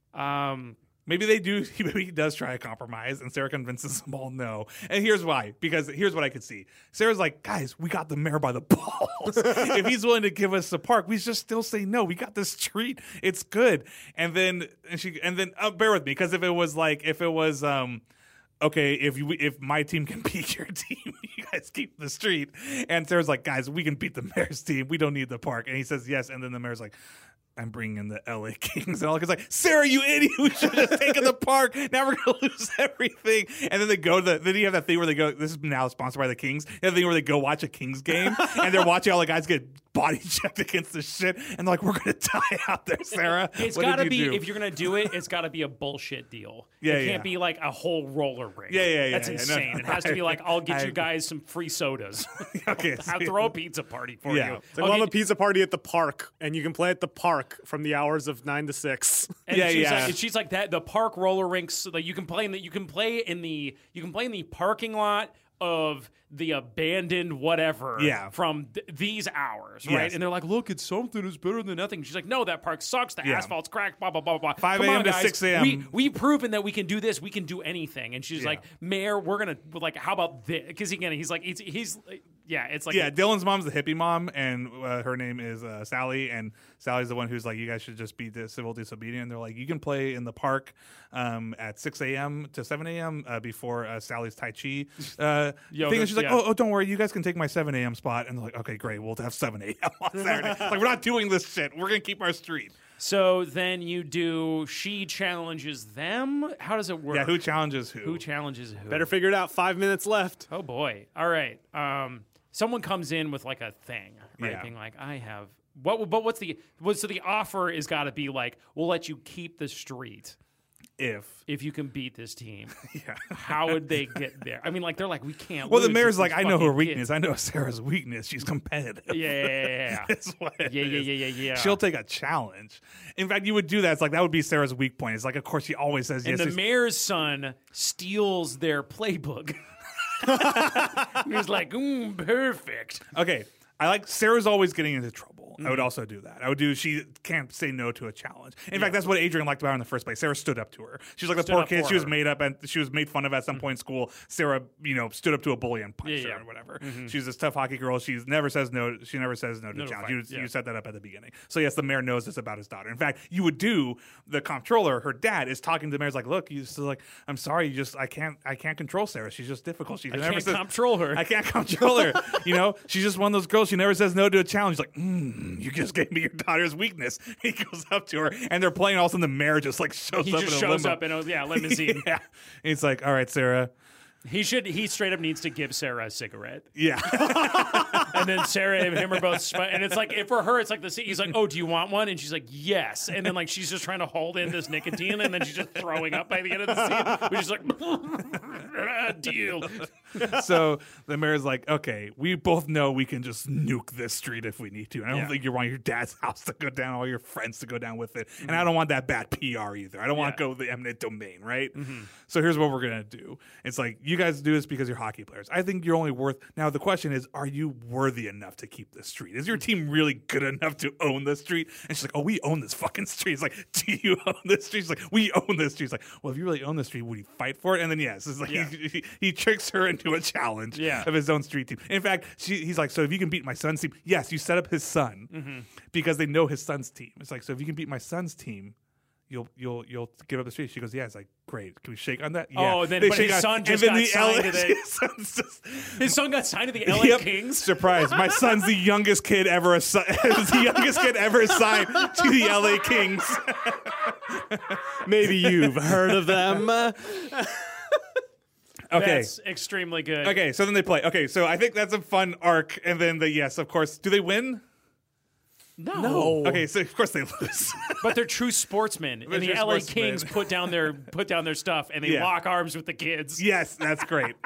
Um, Maybe they do. Maybe he does try a compromise, and Sarah convinces them all no. And here's why: because here's what I could see. Sarah's like, "Guys, we got the mayor by the balls. If he's willing to give us the park, we just still say no. We got this treat. It's good." And then and she and then uh, bear with me, because if it was like if it was um. okay, if you if my team can beat your team, you guys keep the street. And Sarah's like, guys, we can beat the mayor's team. We don't need the park. And he says yes. And then the mayor's like, I'm bringing in the L A Kings. And all the kids like, Sarah, you idiot. We should have just taken the park. Now we're going to lose everything. And then they go to the, then you have that thing where they go, this is now sponsored by the Kings. You have the thing where they go watch a Kings game and they're watching all the guys get body checked against the shit. And they're like, we're going to die out there, Sarah. It's What got to did you be, do? if you're going to do it, it's got to be a bullshit deal. Yeah, it yeah. can't be like a whole roller rink. Yeah, yeah, yeah, That's yeah. No, insane. no, it has to be like, I'll get I you agree. guys some free sodas. Okay, I'll throw a pizza party for Yeah. you. It's It's like, I'll we'll have a get- pizza party at the park, and you can play at the park from the hours of nine to six. And Yeah, she's yeah. Like, and she's like that. The park roller rinks, like you can play in the you can play in the you can play in the parking lot of the abandoned whatever. Yeah. From th- these hours, right? Yes. And they're like, look, it's something is better than nothing. She's like, no, that park sucks. The Yeah. asphalt's cracked. Blah blah blah blah. five Come a.m. on, to guys. six a.m.. We we've proven that we can do this. We can do anything. And she's Yeah. like, Mayor, we're gonna like, how about this? Because again, he's like, he's, he's yeah, it's like Yeah, Dylan's mom's the hippie mom, and uh, her name is uh, Sally, and Sally's the one who's like, you guys should just be the civil disobedient. And they're like, you can play in the park um, at six a.m. to seven a.m. Uh, before uh, Sally's Tai Chi uh, Yo, thing. And the- she's like, yeah. oh, oh, don't worry, you guys can take my seven a.m. spot. And they're like, okay, great, we'll have seven a.m. on Saturday. Like, we're not doing this shit. We're going to keep our street. So then you do. She challenges them. How does it work? Yeah, who challenges who? Who challenges who? Better figure it out. Five minutes left. Oh boy! All right. Um, someone comes in with like a thing, right? Yeah. Being like, I have what? But what's the? What, so the offer is got to be like, we'll let you keep the street. if. If you can beat this team, Yeah. how would they get there? I mean, like they're like, we can't. Well, the lose mayor's to like, these I know her fucking weakness. kids." I know Sarah's weakness. She's competitive. Yeah, yeah, yeah, yeah. That's what it yeah, yeah, is. yeah, yeah, yeah. She'll take a challenge. In fact, you would do that. It's like that would be Sarah's weak point. It's like, of course, she always says And yes. the She's- mayor's son steals their playbook. He's like, mm, perfect. Okay. I like Sarah's always getting into trouble. I Mm-hmm. would also do that. I would do. She can't say no to a challenge. In fact, that's what Adrian liked about her in the first place. Sarah stood up to her. She's like the Stood poor up kid. for She was her. made up and she was made fun of at some point in school. Sarah, you know, stood up to a bully and punched Yeah, her yeah. Mm-hmm. or whatever. She's this tough hockey girl. She never says no. She never says no to No a to challenge. fight, You, yeah. you set that up at the beginning. So yes, the mayor knows this about his daughter. In fact, you would do the comptroller. Her dad is talking to the mayor's like, look, you just like, I'm sorry, you just I can't I can't control Sarah. She's just difficult. She I never can't says control her. I can't control her. You know, she's just one of those girls. She never says no to a challenge. She's like, mm, you just gave me your daughter's weakness. He goes up to her, and they're playing. All of a sudden, the mayor just like shows He up. just in a shows limo. up in a yeah limousine. Yeah, and he's like, all right, Sarah. He should. He straight up needs to give Sarah a cigarette, Yeah, and then Sarah and him are both. Sp- and it's like, if for her, it's like the. He's like, "Oh, do you want one?" And she's like, "Yes." And then like she's just trying to hold in this nicotine, and then she's just throwing up by the end of the scene. Which is like, deal. so the mayor's like, okay, we both know we can just nuke this street if we need to. And I don't Yeah. think you want your dad's house to go down, all your friends to go down with it. And I don't want that bad P R either. I don't want to Yeah. go the eminent domain, right? So here's what we're going to do. It's like, you guys do this because you're hockey players. I think you're only worth. Now, the question is, are you worthy enough to keep this street? Is your team really good enough to own this street? And she's like, oh, we own this fucking street. It's like, do you own this street? She's like, we own this street. It's like, well, if you really own this street, would you fight for it? And then, yes, it's like Yeah. he, he, he tricks her into a challenge Yeah. of his own street team. In fact, she, he's like, so if you can beat my son's team, yes, you set up his son Mm-hmm. because they know his son's team. It's like, so if you can beat my son's team, you'll you'll you'll give up the street. She goes, yeah. It's like, great. Can we shake on that? Yeah. Oh, then- They but shake his on- son and just then got the signed L A to the- his son's just- His son got signed to the L A Yep. Kings. Surprise! My son's the youngest kid ever. Assi- the youngest kid ever assigned to the L A Kings. Maybe you've heard of them. Okay. That's extremely good. Okay. So then they play. Okay. So I think that's a fun arc. And then the yes, of course. Do they win? No. No. Okay. So of course they lose. But they're true sportsmen, and the true L A sportsmen. Kings put down their put down their stuff, and they Yeah. lock arms with the kids. Yes, that's great.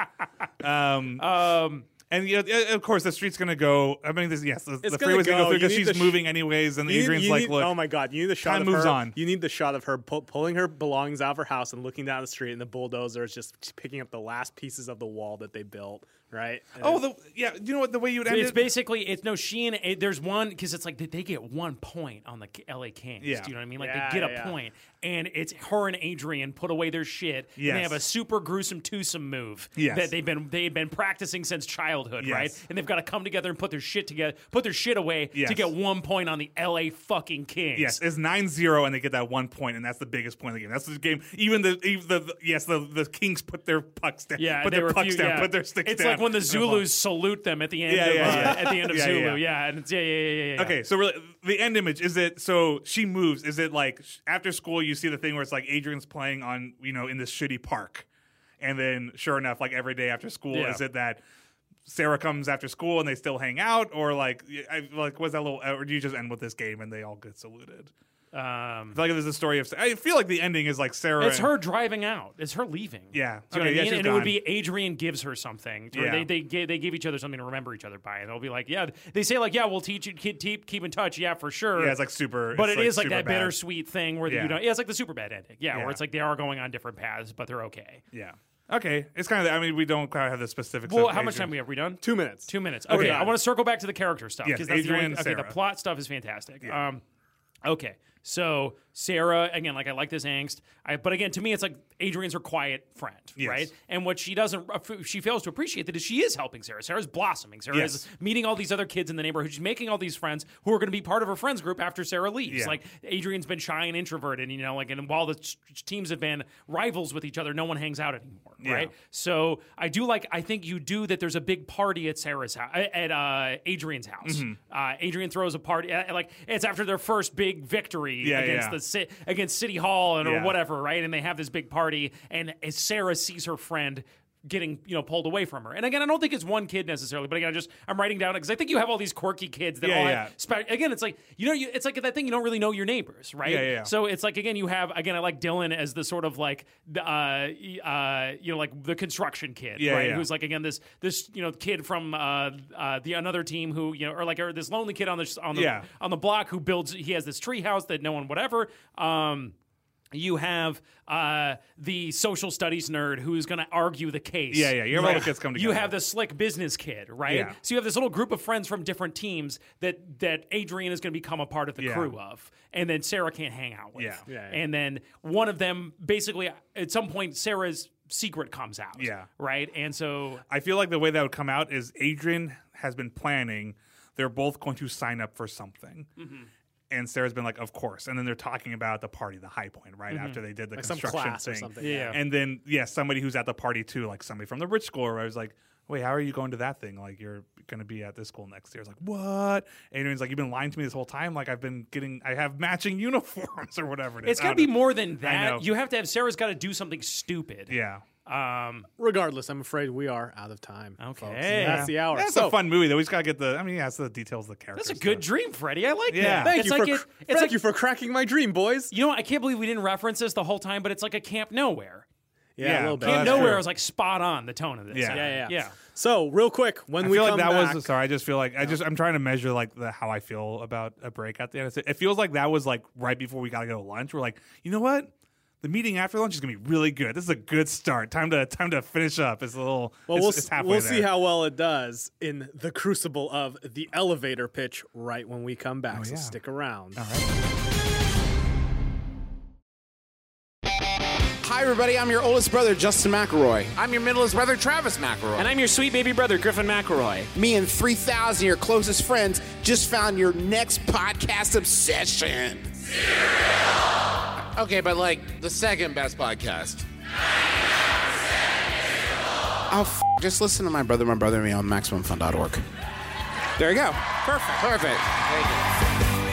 Um, Um, and yeah, yeah, of course, the street's gonna go. I mean, this, yes, the, the It's freeway's gonna gonna go go. through You because need she's the sh- moving anyways. And You need- Adrian's you like, need- "Look, oh my god, you need the shot time of moves her. on. You need the shot of her pu- pulling her belongings out of her house and looking down the street, and the bulldozer is just picking up the last pieces of the wall that they built. Right? And oh, the yeah, you know what? The way you would end it's it, basically it's no she and it, there's one because it's like they, they get one point on the K- L A Kings. Yeah. Do you know what I mean? Like Yeah, they get yeah, a yeah. point, and it's her and Adrian put away their shit. And Yes. they have a super gruesome twosome move Yes. that they've been they've been practicing since childhood, Yes. right? And they've got to come together and put their shit together, put their shit away Yes. to get one point on the L A fucking Kings. yes, it's nine zero, and they get that one point, and that's the biggest point of the game. That's the game. Even the even the, the yes, the, the Kings put their pucks down. Yeah, put they their were pucks few- down. yeah. Put their sticks It's down. like when the And they're fine. Zulus salute them at the end Yeah, of yeah, uh, yeah. at the end of Yeah, Zulu. yeah. Yeah, and it's, yeah, yeah, yeah, yeah, yeah. Okay, so really, the end image is it? So she moves. Is it like sh- after school? You see the thing where it's like Adrian's playing on, you know, in this shitty park, and then sure enough, like every day after school, Yeah. is it that Sarah comes after school and they still hang out, or like, I, like was that little, or do you just end with this game and they all get saluted? Um, I feel like there's a story of. I feel like the ending is like Sarah. It's and- her driving out. It's her leaving. Yeah. Do you know Okay, what I yeah, mean? she's And it would gone. be Adrian gives her something. Or Yeah. They they give, they give each other something to remember each other by. And they'll be like, yeah. They say like, yeah, we'll teach you keep keep, keep in touch. Yeah, for sure. Yeah, it's like super. But it's it is like super that bad. bittersweet thing where Yeah. you know, yeah, it's like the super bad ending. Yeah, Yeah. where it's like they are going on different paths, but they're okay. Yeah. Okay, it's kind of. I mean, we don't quite have the specifics. Well, of how much Adrian. time we have? We done? Two minutes. Two minutes. Okay. Okay, I want to circle back to the character stuff Yes, because that's the, only, Adrian, okay, the Sarah. plot stuff is fantastic. Yeah. Um, okay, so Sarah again, like I like this angst, I, but again, to me, it's like Adrian's her quiet friend, Yes. right? And what she doesn't, she fails to appreciate that is she is helping Sarah. Sarah's blossoming. Sarah Yes. is meeting all these other kids in the neighborhood. She's making all these friends who are going to be part of her friends group after Sarah leaves. Yeah. Like Adrian's been shy and introverted, you know, like and while the ch- teams have been rivals with each other, no one hangs out anymore, Yeah. right? So I do like. I think you do that. There's a big party at Sarah's house, at uh, Adrian's house. Mm-hmm. Uh, Adrian throws a party. Uh, like it's after their first big victory Yeah, against yeah. the ci- against City Hall and Yeah. or whatever, right? And they have this big party, and as Sarah sees her friend getting you know pulled away from her. And again, I don't think it's one kid necessarily, but again, I just I'm writing down because I think you have all these quirky kids that Yeah, all yeah. have. Spe- again, it's like you know, you, it's like that thing you don't really know your neighbors, right? Yeah, yeah, yeah. So it's like again, you have again, I like Dylan as the sort of like the, uh, uh, you know, like the construction kid, Yeah, right? yeah. Who's like again this this you know kid from uh, uh, the another team who you know or like or this lonely kid on the on the Yeah. on the block who builds. He has this tree house that no one whatever. Um, You have uh, the social studies nerd who's going to argue the case. Yeah, yeah. You have all the kids come You together. have the slick business kid, right? Yeah. So you have this little group of friends from different teams that that Adrian is going to become a part of the Yeah. crew of, and then Sarah can't hang out with. Yeah. Yeah, yeah. And then one of them, basically, at some point, Sarah's secret comes out. Yeah. Right? And so I feel like the way that would come out is Adrian has been planning. They're both going to sign up for something. Mm-hmm. And Sarah's been like, of course. And then they're talking about the party, the high point, right? After they did the Like some construction class or thing. something. Yeah. And then, yeah, somebody who's at the party too, like somebody from the rich school, where I was like, wait, how are you going to that thing? Like, you're going to be at this school next year. I was like, what? Adrian's like, you've been lying to me this whole time. Like, I've been getting, I have matching uniforms or whatever it is. it's I got to don't be know. more than I that. know. You have to have Sarah's got to do something stupid. Yeah. Um, Regardless, I'm afraid we are out of time. Okay. folks. That's the hour. That's so, a fun movie, though. We just got to get the, I mean, yeah, it's the details of the characters. that's a good stuff. dream, Freddie. I like Yeah. that. Thank it's you like for it, cr- it's thank like you for cracking my dream, boys. You know, I can't believe we didn't reference this the whole time, but it's like a Camp Nowhere. Yeah, Yeah. a little bit. Oh, Camp that's Nowhere true. was like spot on the tone of this. Yeah. yeah, yeah, yeah. So, real quick, when I we feel come like that back, was sorry. I just feel like I just I'm trying to measure like the how I feel about a break at the end. It feels like that was like right before we gotta go to lunch. We're like, you know what? The meeting after lunch is gonna be really good. This is a good start. Time to time to finish up. It's a little. well, it's, we'll, it's s- halfway we'll there. see how well it does in the crucible of the elevator pitch right when we come back. so yeah. stick around. All right. Hi, everybody. I'm your oldest brother, Justin McElroy. I'm your middleest brother, Travis McElroy. And I'm your sweet baby brother, Griffin McElroy. Me and three thousand of your closest friends just found your next podcast obsession. Okay, but like the second best podcast. Oh, f- just listen to my brother, my brother, and me on Maximum Fun dot org. There you go. Perfect. Perfect. Thank you.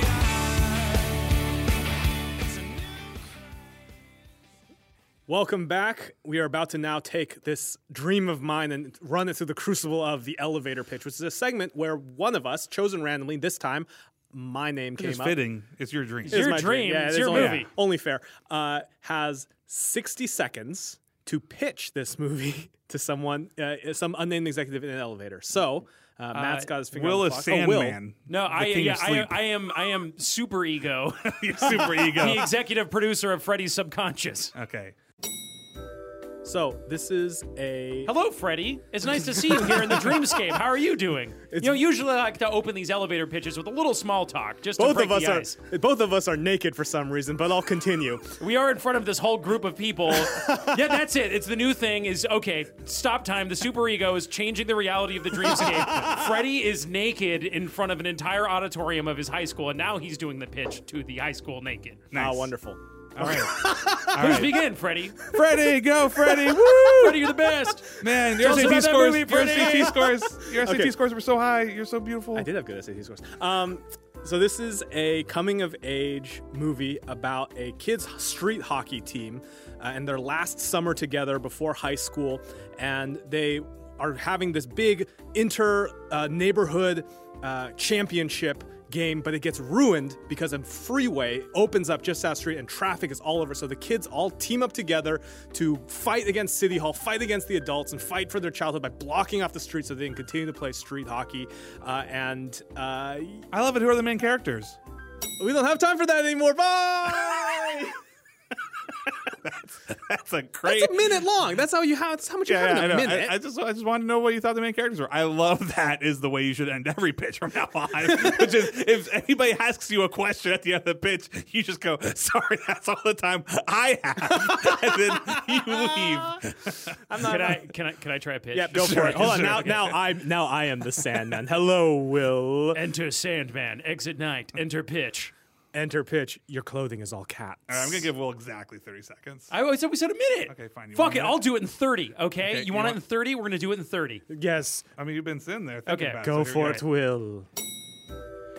Welcome back. We are about to now take this dream of mine and run it through the crucible of the elevator pitch, which is a segment where one of us, chosen randomly, this time, my name came It's up. fitting. It's your dream. It is your my dream. Yeah, it It's is your only, movie. Only fair. Uh, has sixty seconds to pitch this movie to someone, uh, some unnamed executive in an elevator. So uh, Matt's got his finger Will on is the clock. Oh, Will. Sandman. No, the I king yeah, of I, sleep. I am I am super ego, You're super ego. the executive producer of Freddie's Subconscious. Okay. So this is a Hello, Freddie. It's nice to see you here in the dreamscape. How are you doing? you know, usually I like to open these elevator pitches with a little small talk, just to both break of us the are ice. both of us are naked for some reason, but I'll continue. We are in front of this whole group of people. Yeah, that's it. It's the new thing is, okay, stop time. The superego is changing the reality of the dreamscape. Freddie is naked in front of an entire auditorium of his high school, and now he's doing the pitch to the high school naked. Nice. Ah, wonderful. All right. Please begin, Freddie. Freddie, go, Freddie. Woo! Freddie, you're the best. Man, your Tell us S A T about that scores. movie, Your Freddie. S A T scores. Your S A T Okay. scores were so high. You're so beautiful. I did have good S A T scores. Um, so this is a coming-of-age movie about a kids' street hockey team uh, and their last summer together before high school, and they are having this big inter-neighborhood uh, championship game, but it gets ruined because a freeway opens up just down the street and traffic is all over. So the kids all team up together to fight against City Hall, fight against the adults, and fight for their childhood by blocking off the street so they can continue to play street hockey. Uh, and uh, I love it. Who are the main characters? we don't have time for that anymore. Bye! That's a great. It's a minute long. That's how you have. That's how much you Yeah, have yeah, in I a know. minute. I, I just, I just wanted to know what you thought the main characters were. I love that is the way you should end every pitch from now on. Which is, if anybody asks you a question at the end of the pitch, you just go, "Sorry, that's all the time I have," and then you leave. I'm not. Can I can I can I try a pitch? Yeah, go Sure, for it. Hold on. sure. Now, now I now I am the Sandman. Hello, Will. Enter Sandman. Exit night. Enter pitch. Enter pitch. Your clothing is all cats. All right, I'm gonna give Will exactly thirty seconds. I always said we said a minute. Okay, fine. You Fuck want it. a minute? I'll do it in thirty. Okay. Okay, you you want it want- in thirty? We're gonna do it in thirty. Yes. I mean, you've been sitting there. Thinking Okay, about Go it, so for here it, we Will.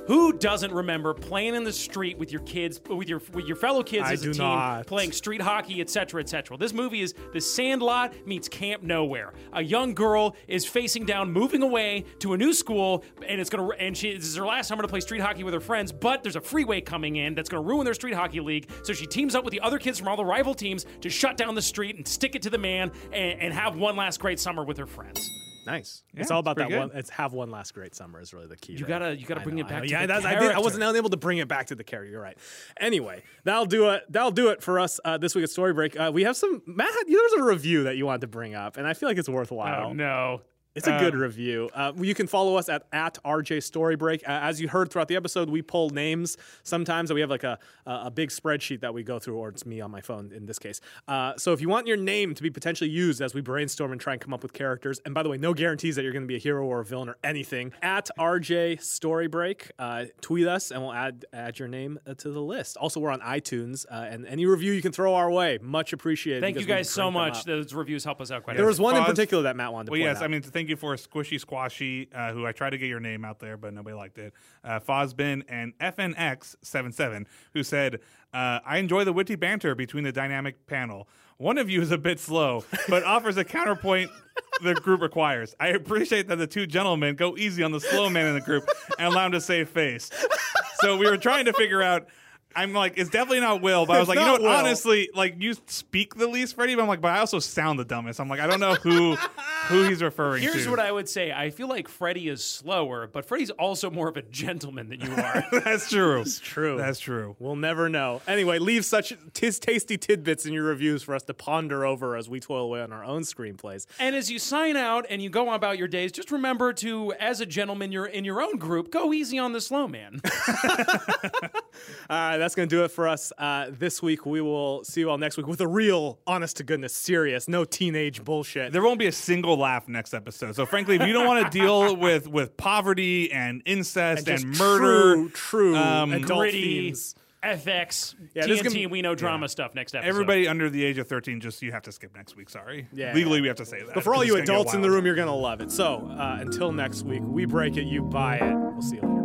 Who doesn't remember playing in the street with your kids, with your with your fellow kids I as a do team, not. playing street hockey, et cetera, et cetera? This movie is The Sandlot meets Camp Nowhere. A young girl is facing down, moving away to a new school, and it's gonna and she this is her last summer to play street hockey with her friends. But there's a freeway coming in that's gonna ruin their street hockey league. So she teams up with the other kids from all the rival teams to shut down the street and stick it to the man and, and have one last great summer with her friends. Nice. Yeah, it's all it's about that pretty one. good. It's have one last great summer is really the key. You there. gotta you gotta I bring know, it I back know. to yeah, the that's, I, did, I character. wasn't unable to bring it back to the character. You're right. Anyway, that'll do it. That'll do it for us uh, this week at Story Break. Uh, we have some Matt. There was a review that you wanted to bring up, and I feel like it's worthwhile. Oh no. It's a good review. Uh, you can follow us at, at R J Storybreak. Uh, as you heard throughout the episode, we pull names sometimes. We have like a, a, a big spreadsheet that we go through, or it's me on my phone in this case. Uh, so if you want your name to be potentially used as we brainstorm and try and come up with characters, and by the way, no guarantees that you're going to be a hero or a villain or anything, at R J Storybreak, uh, tweet us and we'll add add your name uh, to the list. Also, we're on iTunes, uh, and any review you can throw our way, much appreciated. Thank you because we guys so crank them much. up. Those reviews help us out quite a There bit. was one in Foz- particular that Matt wanted to Well, point yes, out. I mean, thank you for Squishy Squashy, uh, who I tried to get your name out there, but nobody liked it. Uh, Fozbin and F N X seventy-seven, who said, uh, I enjoy the witty banter between the dynamic panel. One of you is a bit slow, but offers a counterpoint the group requires. I appreciate that the two gentlemen go easy on the slow man in the group and allow him to save face. So we were trying to figure out. I'm like, it's definitely not Will, but I was It's like, you know not what? Will. Honestly, like, you speak the least, Freddie, but I'm like, but I also sound the dumbest. I'm like, I don't know who who he's referring to. Here's what I would say. I feel like Freddie is slower, but Freddie's also more of a gentleman than you are. That's true. It's true. That's true. We'll never know. Anyway, leave such tis tasty tidbits in your reviews for us to ponder over as we toil away on our own screenplays. And as you sign out and you go on about your days, just remember to, as a gentleman, you're in your own group, go easy on the slow man. All right, that's going to do it for us uh, this week. We will see you all next week with a real, honest to goodness, serious, no teenage bullshit. There won't be a single laugh next episode. So, frankly, if you don't want to deal with with poverty and incest and, just murder, true, true um, adult Gritty, themes. F X, Yeah, T this N is T, gonna- we know drama stuff next episode. everybody under the age of thirteen, just you have to skip next week. Sorry. Yeah, Legally, yeah. we have to say that. But for all It's you gonna get adults in the wild. room, you're going to love it. So uh, until next week, we break it, you buy it. We'll see you later.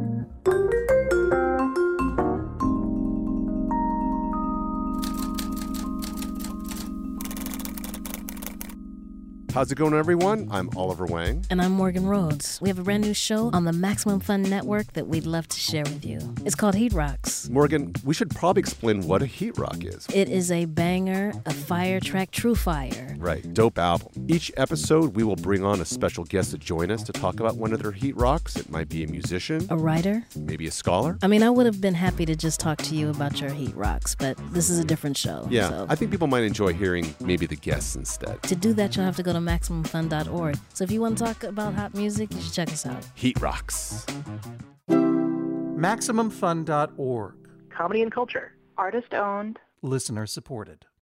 How's it going, everyone? I'm Oliver Wang. And I'm Morgan Rhodes. We have a brand new show on the Maximum Fun Network that we'd love to share with you. It's called Heat Rocks. Morgan, we should probably explain what a heat rock is. It is a banger, a fire track, true fire. Right, dope album. Each episode, we will bring on a special guest to join us to talk about one of their heat rocks. It might be a musician, A writer. maybe a scholar. I mean, I would have been happy to just talk to you about your Heat Rocks, but this is a different show. Yeah, So I think people might enjoy hearing maybe the guests instead. to do that, you'll have to go to maximum fun dot org. So if you want to talk about hot music, you should check us out. Heat rocks. Maximum Fun dot org. Comedy and culture. Artist owned. Listener supported.